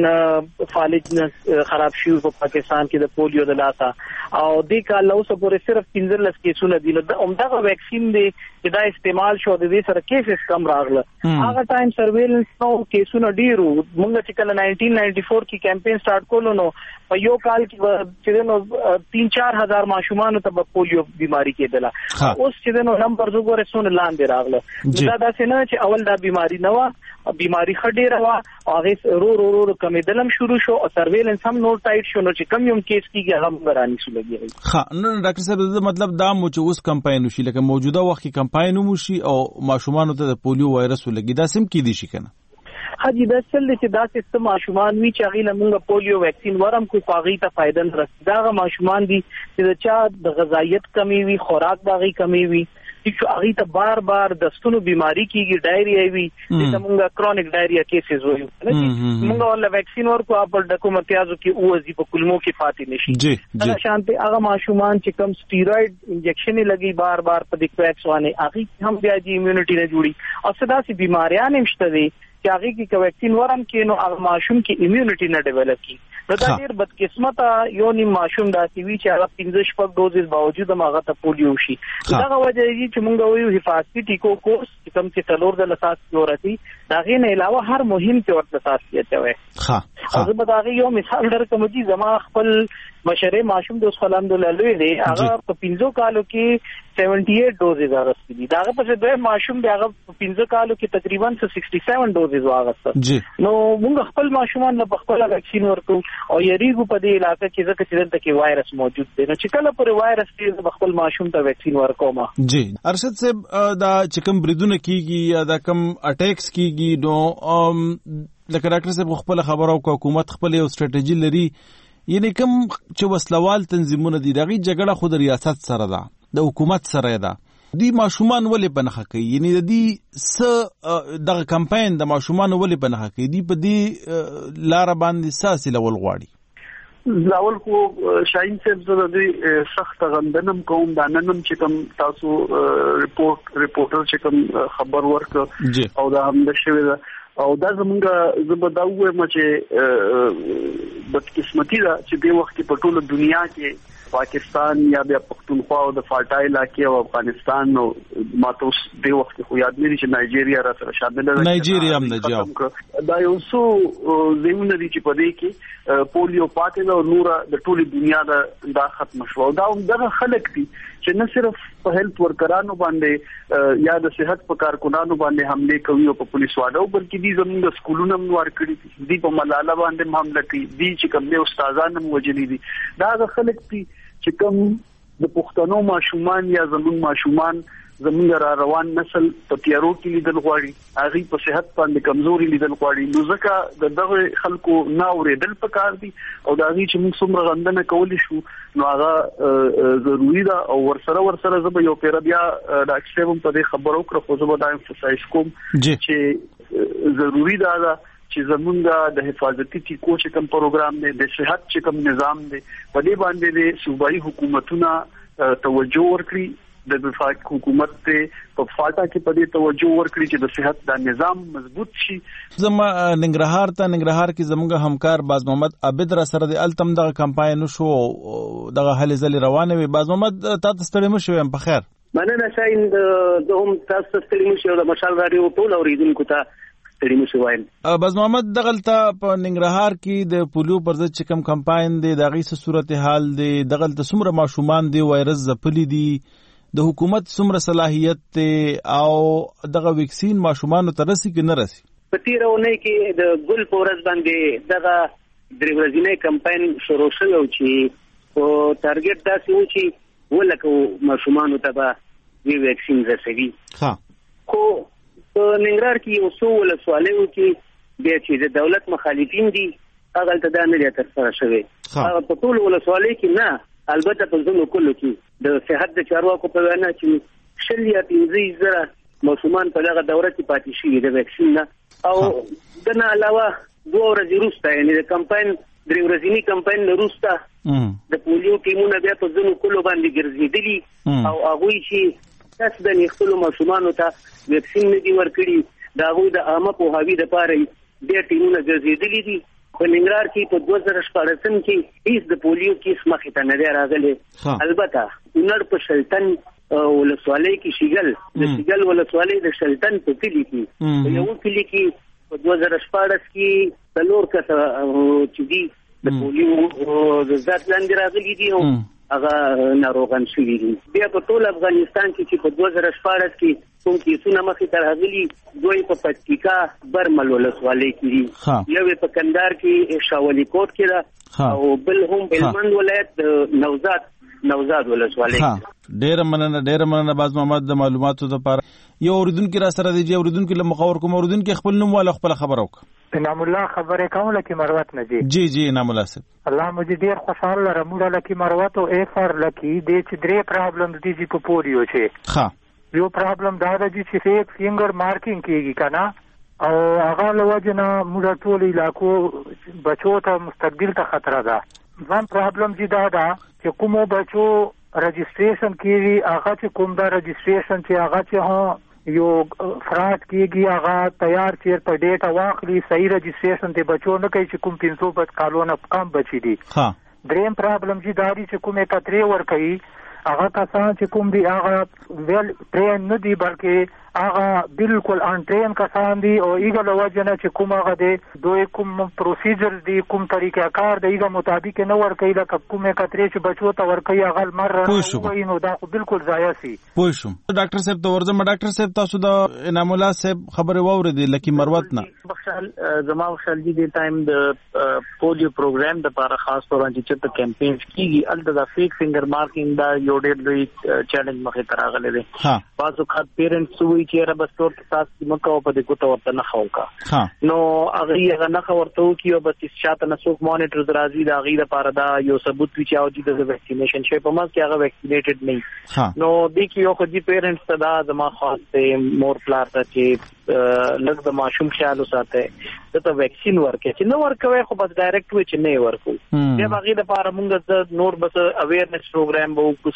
فالج خراب شوي په پاکستان کې د پولیو د لاسه او دې کال اوس پورې صرف 15 کیسونه دي نو همدغه ویکسین دی چې دا استعمال شو د دې سره کیسز کم راغله. هغه ټایم سرویلنس نو کیسونه ډیرو موږ چې کله 1994 کې کمپاین سٹارټ کولو نو په یو کال کې چې نو 3-4 هزار ماشومان ته پولیو بیماری کېدله. اوس چې نو نمبر وګورئ څونه لاندې راغله. دا داسې نه چې اول دا بیماری نه و بیماری خډیره وا هغه رو کمیدلم شروع شو او سرویلنس هم نور ټایټ شو نو چې کم یوم کیس کیږي هغه غرانی شو لګي. ها نو ډاکټر صاحب مطلب دا مو چې اوس کمپاین وشي لکه موجوده وخت کې کمپاین وشي او ماشومان ته د پولیو وایرس ولګي دا سم کې دي شي کنه. حاجی دا چل چې دا سیستم ماشومان وی چې هغه لمونږ پولیو ویکسین ورم کوئی پاغي ته فائدہ نه رسي دا ماشومان دي چې چا د غذایت کمی وی خوراک باغی کمی وی چې هغه ته بار بار د ستونو بیماری کیږي ډایریا وی چې موږ کرونیک ډایریا کیسز وایو موږ ول ویکسین ورکو خپل ډکو متیازو کې اوزي په کلمو کې فاتې نشي دا شانته هغه ماشومان چې کم سټیروید انجکشن لګي بار بار په دې کویکس باندې هغه هم بیا جی ایمونټی نه جوړي او صدا سي بیماریاں هم شته دي چې هغه کې ویکسین ورم کې نو هغه ماشوم کې ایمونټی نه ډیولپ کی نو دا ډیر بدقسمته یو نیم ماشوم دا سی وی چې هغه 15 ډوزز باوجود هغه ته پولیو شي دا وجه دی چې موږ وایو حفاظتي ټیکو کورس چې کوم چې تلور د لاساس ورتي دا غي نه علاوه هر مهم ته ورته اساسیت وي. ها زه به دا یو مثال درکوم چې زما خپل مشره ماشوم د الحمدلله لوی دی هغه په 15 کالو کې 78 ډوزز راغستې دي دا په څه د ماشوم دی هغه په 15 کالو کې تقریبا 67 ډوزز واغسته نو موږ خپل ماشومان په خپل ویکسین ورکو او یریګو په دې علاقې کې ځکه چې دلته کې وایرس موجود دی نو چې کله پر وایرس دی خپل ماشوم ته ویکسین ورکوم. جی ارشد صاحب دا چې کوم بریدونه کیږي یا دا کوم اٹیکس کیږي نو لکه ډاکټر صاحب خپل خبرو کو حکومت خپل یو ستراتیژي لري یعنی کوم چې وسلوال تنظیمونه دي دغه جګړه خو د ریاست سره ده د حکومت سره ده دی ماشومان ولې بنخه کوي یعنی د دې س دغه کمپاین د ماشومان ولې بنخه کوي دی په دې لار باندې ساسي لول غواړي لاول خو شاهین صاحب زه د دې سخت غندنم کوم دا ننم چې کوم تاسو ریپورټر چې کوم خبر ورک او دا هم د شوی ده او دا زمونږ زبرداوه چې بدقسمتي ده چې د وخت په ټوله دنیا کې پاکستان یا بیا پښتونخوا او د فاټا علاقې او افغانستان نو ماته اوس د وخت خو یاد نه دي چې نایجیریا را سره شامل ده. نایجیریا هم نه جواب دا یو څو زمونه دي چې په دې کې پولیو پاتې نو نور د ټولي دنیا دا ختم شو. دا هم دغه خلک دي چې نه صرف په هیلث ورکرانو باندې یا د صحت په کارکونانو باندې حمله کوي او په پولیس واډو بلکې دي زموږ د سکولونو هم ورکړي دي په ملاله باندې حمله کوي دي چې کوم له استادانو هم وجلي دي. دا خلک دي چې کوم د پښتنو ماشومان یا زموږ ماشومان زموږ را روان نسل په تیارو کې لیدل غواړي هغه په صحت باندې کمزوري لیدل غواړي نو ځکه دغه خلکو نه اوریدل پکار دي او دا غي چې موږ څومره غندنه کولی شو نو هغه ضروری ده او ورسره زه یو پیر بیا ډاکټر صاحب په دې خبرو کړو خو زه به دا امفسایز کوم چې ضروری ده چې زمونږ د حفاظتي ټیکو چې کوم پروګرام دی د صحت چې کوم نظام دی په دې باندې د صوبایي حکومتونو توجه ورکړي د وفاق حکومت ته په فاټا کې په دې توجه ورکړي چې د صحت د نظام مضبوط شي. زما ننګرهار کې زموږ همکار باز محمد عابد را سره د التم دغه کمپاین شو دغه هلې ځلې روانه وي. باز محمد تاسو ستړي مو شوم په خیر مننه شاین د هم تاسو ستړي مو شو د مشال رادیو ټول اوریدونکو ته ستړي مو شوم. باز محمد دغلته په ننګرهار کې د پولیو پر ضد چې کوم کمپاین دی دغه څه صورتحال دی دغلته څومره ماشومان دی وایرس ځپلي دي د حکومت څومره صلاحیت ته او دغه ویکسین ماشومان ته رسي کې نه رسي؟ په تیرونه کې د ګل پورز باندې دغه درې ورځې کمپاین شروع شوی او چې او ټارګټ داسې و چې ولکه ماشومان ته به ویکسین رسوي. ها خو په ننګرهار کې یو څو ولسوالۍ و کې بیا چې د دولت مخالفین دي هغه ته دا نه تر سره شوی. هغه په ټول ولسوالۍ کې نه البته په ځینو کلو کې د صحت د چارواکو په وینا چې شل یا 15 زره ماشومان په دغه دوره کې پاتې شوي د ویکسین نه او دنه علاوه 2 ورځې وروسته یعنی د کمپاین 3 ورځې کمپاین وروسته د پولیو ټیمونه بیا په ځینو کلو باندې ګرځېدلي او هغه چې تاسو د خپل ماشومان ته ویکسین نه دی ورکړي دا هغه د عامه پوهاوی لپاره بیا ټیمونه ګرځېدلي دي. په ننګرهار کې په 2014 کې هیڅ د پولیو کیس مخې ته نه راغلی. البته نړ په شلتن ولسوالۍ کې شیګل ولسوالۍ د شلتن په کلی کې یو کلی کې په 2014 کې څلور کسه چې دي د پولیو د ذات لاندې راغلي دي او هغه ناروغان شوي دي. بیا په ټول افغانستان کې په 2014 کې کوم کیسونه مخې ته راغلي دوی په پکتیکا برمل ولسوالۍ کې دي یو په کندهار کې شاولی کوټ کې ده او بل هم هلمند ولایت نوزاد ولسوالۍ. ډېر مننه باز محمد د معلوماتو لپاره. یو اوریدونکو را سره دی اوریدونکو له مخاور کوم اوریدونکو خپل نوم والا خپل خبر وک انعام الله خبره کوم لکه مروت نه دی. جی انعام الله صاحب الله مجھے ډیر خوشاله لرم لکه مروت او افر لکه د چې درې پرابلم دي چې په پولیو چې ها یو پرابلم دا دی چې فیک فینګر مارکینګ کیږي کنه او هغه لوجنه موږ ټول علاقو بچو ته مستقبل ته خطر ده. ځان پرابلم چې دا ده چې کوم بچو رجسٹریشن کیږي هغه چې کوم دا رجسٹریشن چې هغه چې یو فراډ کیږي هغه تیار چیر په ډیټا واخلي صحیح رجسٹریشن ته بچو نه کوي چې کوم 300 کالونه کم بچی دي. دریم پرابلم چې داري چې کومه کتري ور کوي هغه کسان چې کوم دي هغه ویل ټرین نه دي بلکې هغه بالکل ان ټرین کسان دي او ایګه لوجنه چې کوم هغه دي دوی کوم پروسیجر دي کوم طریقه کار دی ایګه مطابق نه ور کوي لکه کومه کتري چې بچو ته ور کوي هغه مر وای نو دا بالکل ضایع سي. پوه شم ډاکټر صاحب ته ورځم. ډاکټر صاحب تاسو د انعام الله صاحب خبره واوریدل لکه مروت نه بخشال زما بخشال دي ټایم د پولیو پروګرام د لپاره خاص تور چې کمپاینز کیږي ال د فیک فینګر مارکینګ دا یو ډېر لوی چیلنج مخې ته راغلی دی. تاسو خاط پیرنټس وی چې را بستور تاسو مکو په دې کوته ورته نه خوکا نو هغه نه ورته کیو بس شاته نسوک مانیټر درازي دا غي لپاره دا یو ثبوت وی چې او دي د ویکسینیشن شي په ماس کې هغه ویکسینیټډ نه نو د کیو خو دي پیرنټس ته دا زما خاص ته مور پلار ته چې لږ د ماشوم خیال وساته ته ویکسین ورکې چې نو ورکوي خو بس ډایرکټ وی چې نه ورکو. بیا هغه لپاره موږ د نور بس اویرنس پروګرام وو کوڅه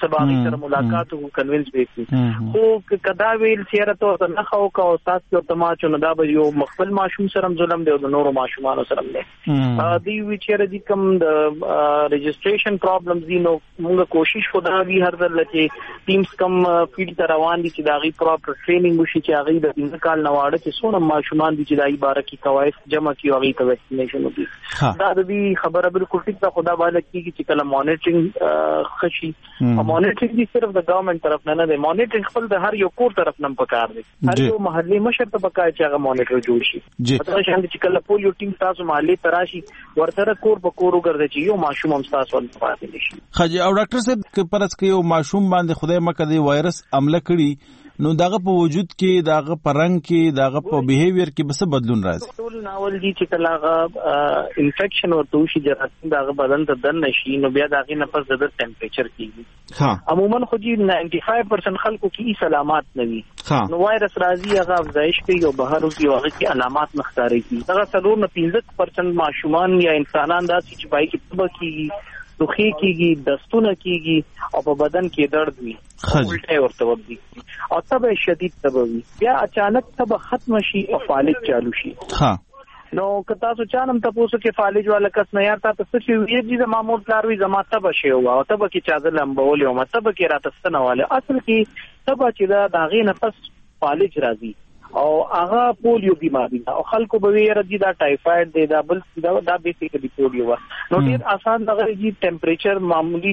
سبا سره ملاقات او کنوینس وکړي خو کدا ویل چیرې ته نه خو کا استاد ته تماچو نه دا به یو مخبل ماشوم سره ظلم دی او د نورو ماشومانو سره دی دی وی چیرې د کوم د رجسټریشن پرابلمز دي نو موږ کوشش وکړو وی هر ځل چې ټیمز کم فیلډ ته روان دي چې داغي پراپر ټریننګ وشي چې هغه د انتقال نواړه چې څونه ماشومان دي چې دای بار کی قواعد جمع کیو هغه ته ویکسینیشن وکړي دا د دې خبره بالکل ټیک ده خدا باندې کیږي چې کله مانیټرینګ خشي او مانیټرینګ دي صرف د ګورنمنت طرف نه دی مانیټرینګ خپل د هر یو کور طرف نه پکار دی هر یو محلي مشر ته پکار چې هغه مانیټر جوړ شي دا شان چې کله پولیو ټیم تاسو محلي تراشي ورته کور په کور وګرځي چې یو ماشوم هم تاسو ول پاتې نشي خاجي او ډاکټر صاحب پرڅ کې یو ماشوم باندې خدای مکه دی وایرس حمله کړي نو داغه په وجود کې داغه پرنګ کې داغه په بیهیویر کې بس بدلون راځي ټول ناول دي چې کله هغه انفیکشن ورته شي جراثیم داغه بدن ته دن نشي نو بیا داغه نفس د ټمپریچر کیږي عموما خو دي 95% خلکو کې علامات نه وي نو وایرس راځي هغه افزایش کوي او بهر اوسي هغه کې علامات مختاري کیږي هغه څلور نه 15% ماشومان یا انسانان داسې چې پای کې تبه کیږي توخی کیږي دستونه کیږي او په بدن کې درد وي الټه ورته وږي او تبه شدید تبه وي بیا اچانک تبه ختم شي او فالج چالو شي نو کتا سو چانم تاسو کې فالج والا کس نه یار تاسو چې یی دې معمول پلاروي زما تبه شي او تبه کې چادر لمبول او تبه کې راتستنه والے اصل کې تبه چې دا داغه نفس فالج راځي او هغه پولیو بیماری او خلکو به ویره دي دا ټایفاید دی دا بل دا بیسیکلی پولیو وا نو ډیر آسان دغه جی ټمپریچر معمولی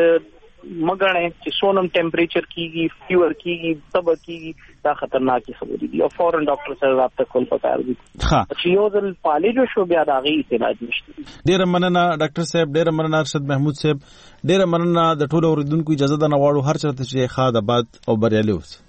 مګنه چې سونم ټمپریچر کیږي فیور کیږي تب کیږي دا خطرناک خبرې دي او فورن ډاکټر سره رابطه کول پکار دي چې یو ځل فالج شو بیا دا غي علاج نشته ډیر مننه ډاکټر صاحب ډیر مننه ارشد محمود صاحب ډیر مننه د ټولو اوریدونکو اجازه ده نواړو هر چرته چې خاد آباد او بریالي اوس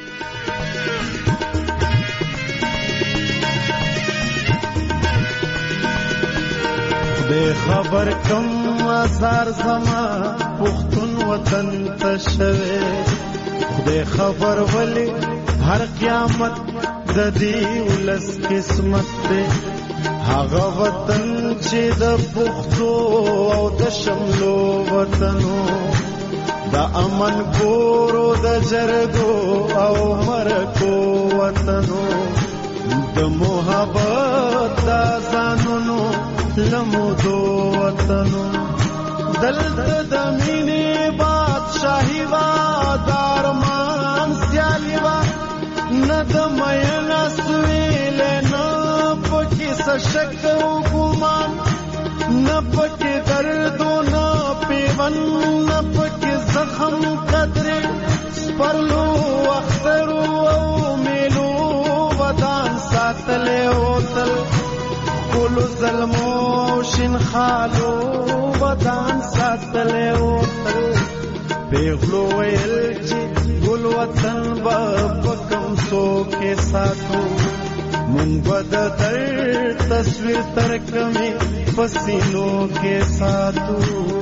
بے خبر کم آثار زما پختون وطن تشوه بے خبر ولی ہر قیامت ددی ولس قسمت دے هغه وطن چې د پختو او د شملو وطنو د امن کورو د جرګو او مرکو وطنو د محبت د ځانونو لمودو وطنو دلته د مینې بادشاہي وا دارمان سیالي وا نه د مین سویل نه پکې سشک او ګمان نه پکې درد نه پیون نه پکې زخم قدرې سپرلو اخترو او میلو ودان ساتلې اوتل کولو ظلمو شین خالو ودان ساتلې اوتل پیغلو ویل چې ګل وطن با پکم سو کې ساتو مونږ د در تصویر تر کمې پسینو کې ساتو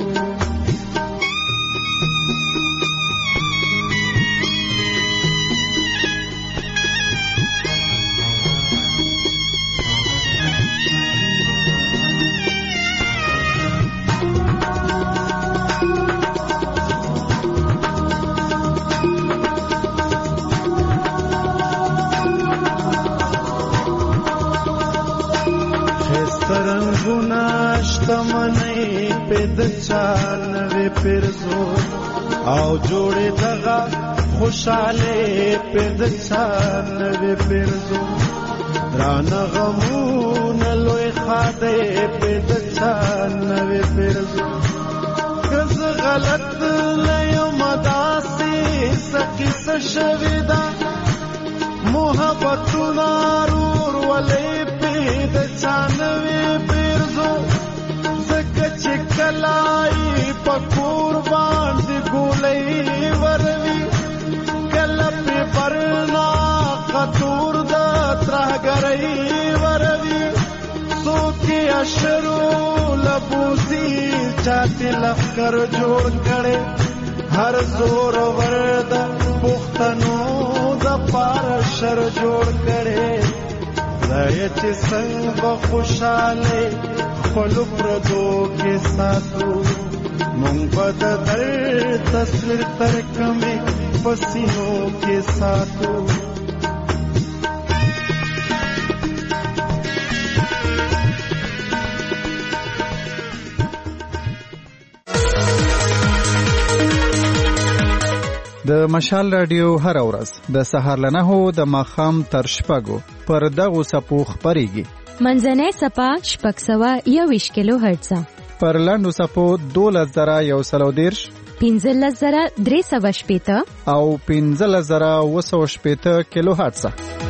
تمنی پد چانوے پرزو او جوڑے دغا خوشالے پد چانوے پرزو ران غمون لوی خادے پد چانوے پرزو کز غلط لیو مداسی سکی سشویدہ محبتو نارور ولی پد چانوے پرزو کلائی پکور باند گولی وروی کلپ پرنا خطور دا ترہگرئی وروی سوکی اشرو لبوزی چاہتی لخکر جوڑ کڑے ہر زور ورد پختنو دا پار شر جوڑ کڑے رایچ سنگ بخوشالے پلو پردو کے ساتھو مونږ بد در تصویر تر کمې پسینو کې ساتو د مشال رادیو هر ورځ د سهار له 9 د ماښام تر 6 پر دغو څپو خپرېږي. منځنۍ څپه 621 کیلو هرتز، پر لاندو څپو 12130، 15380 او 15780 کیلو هرتز.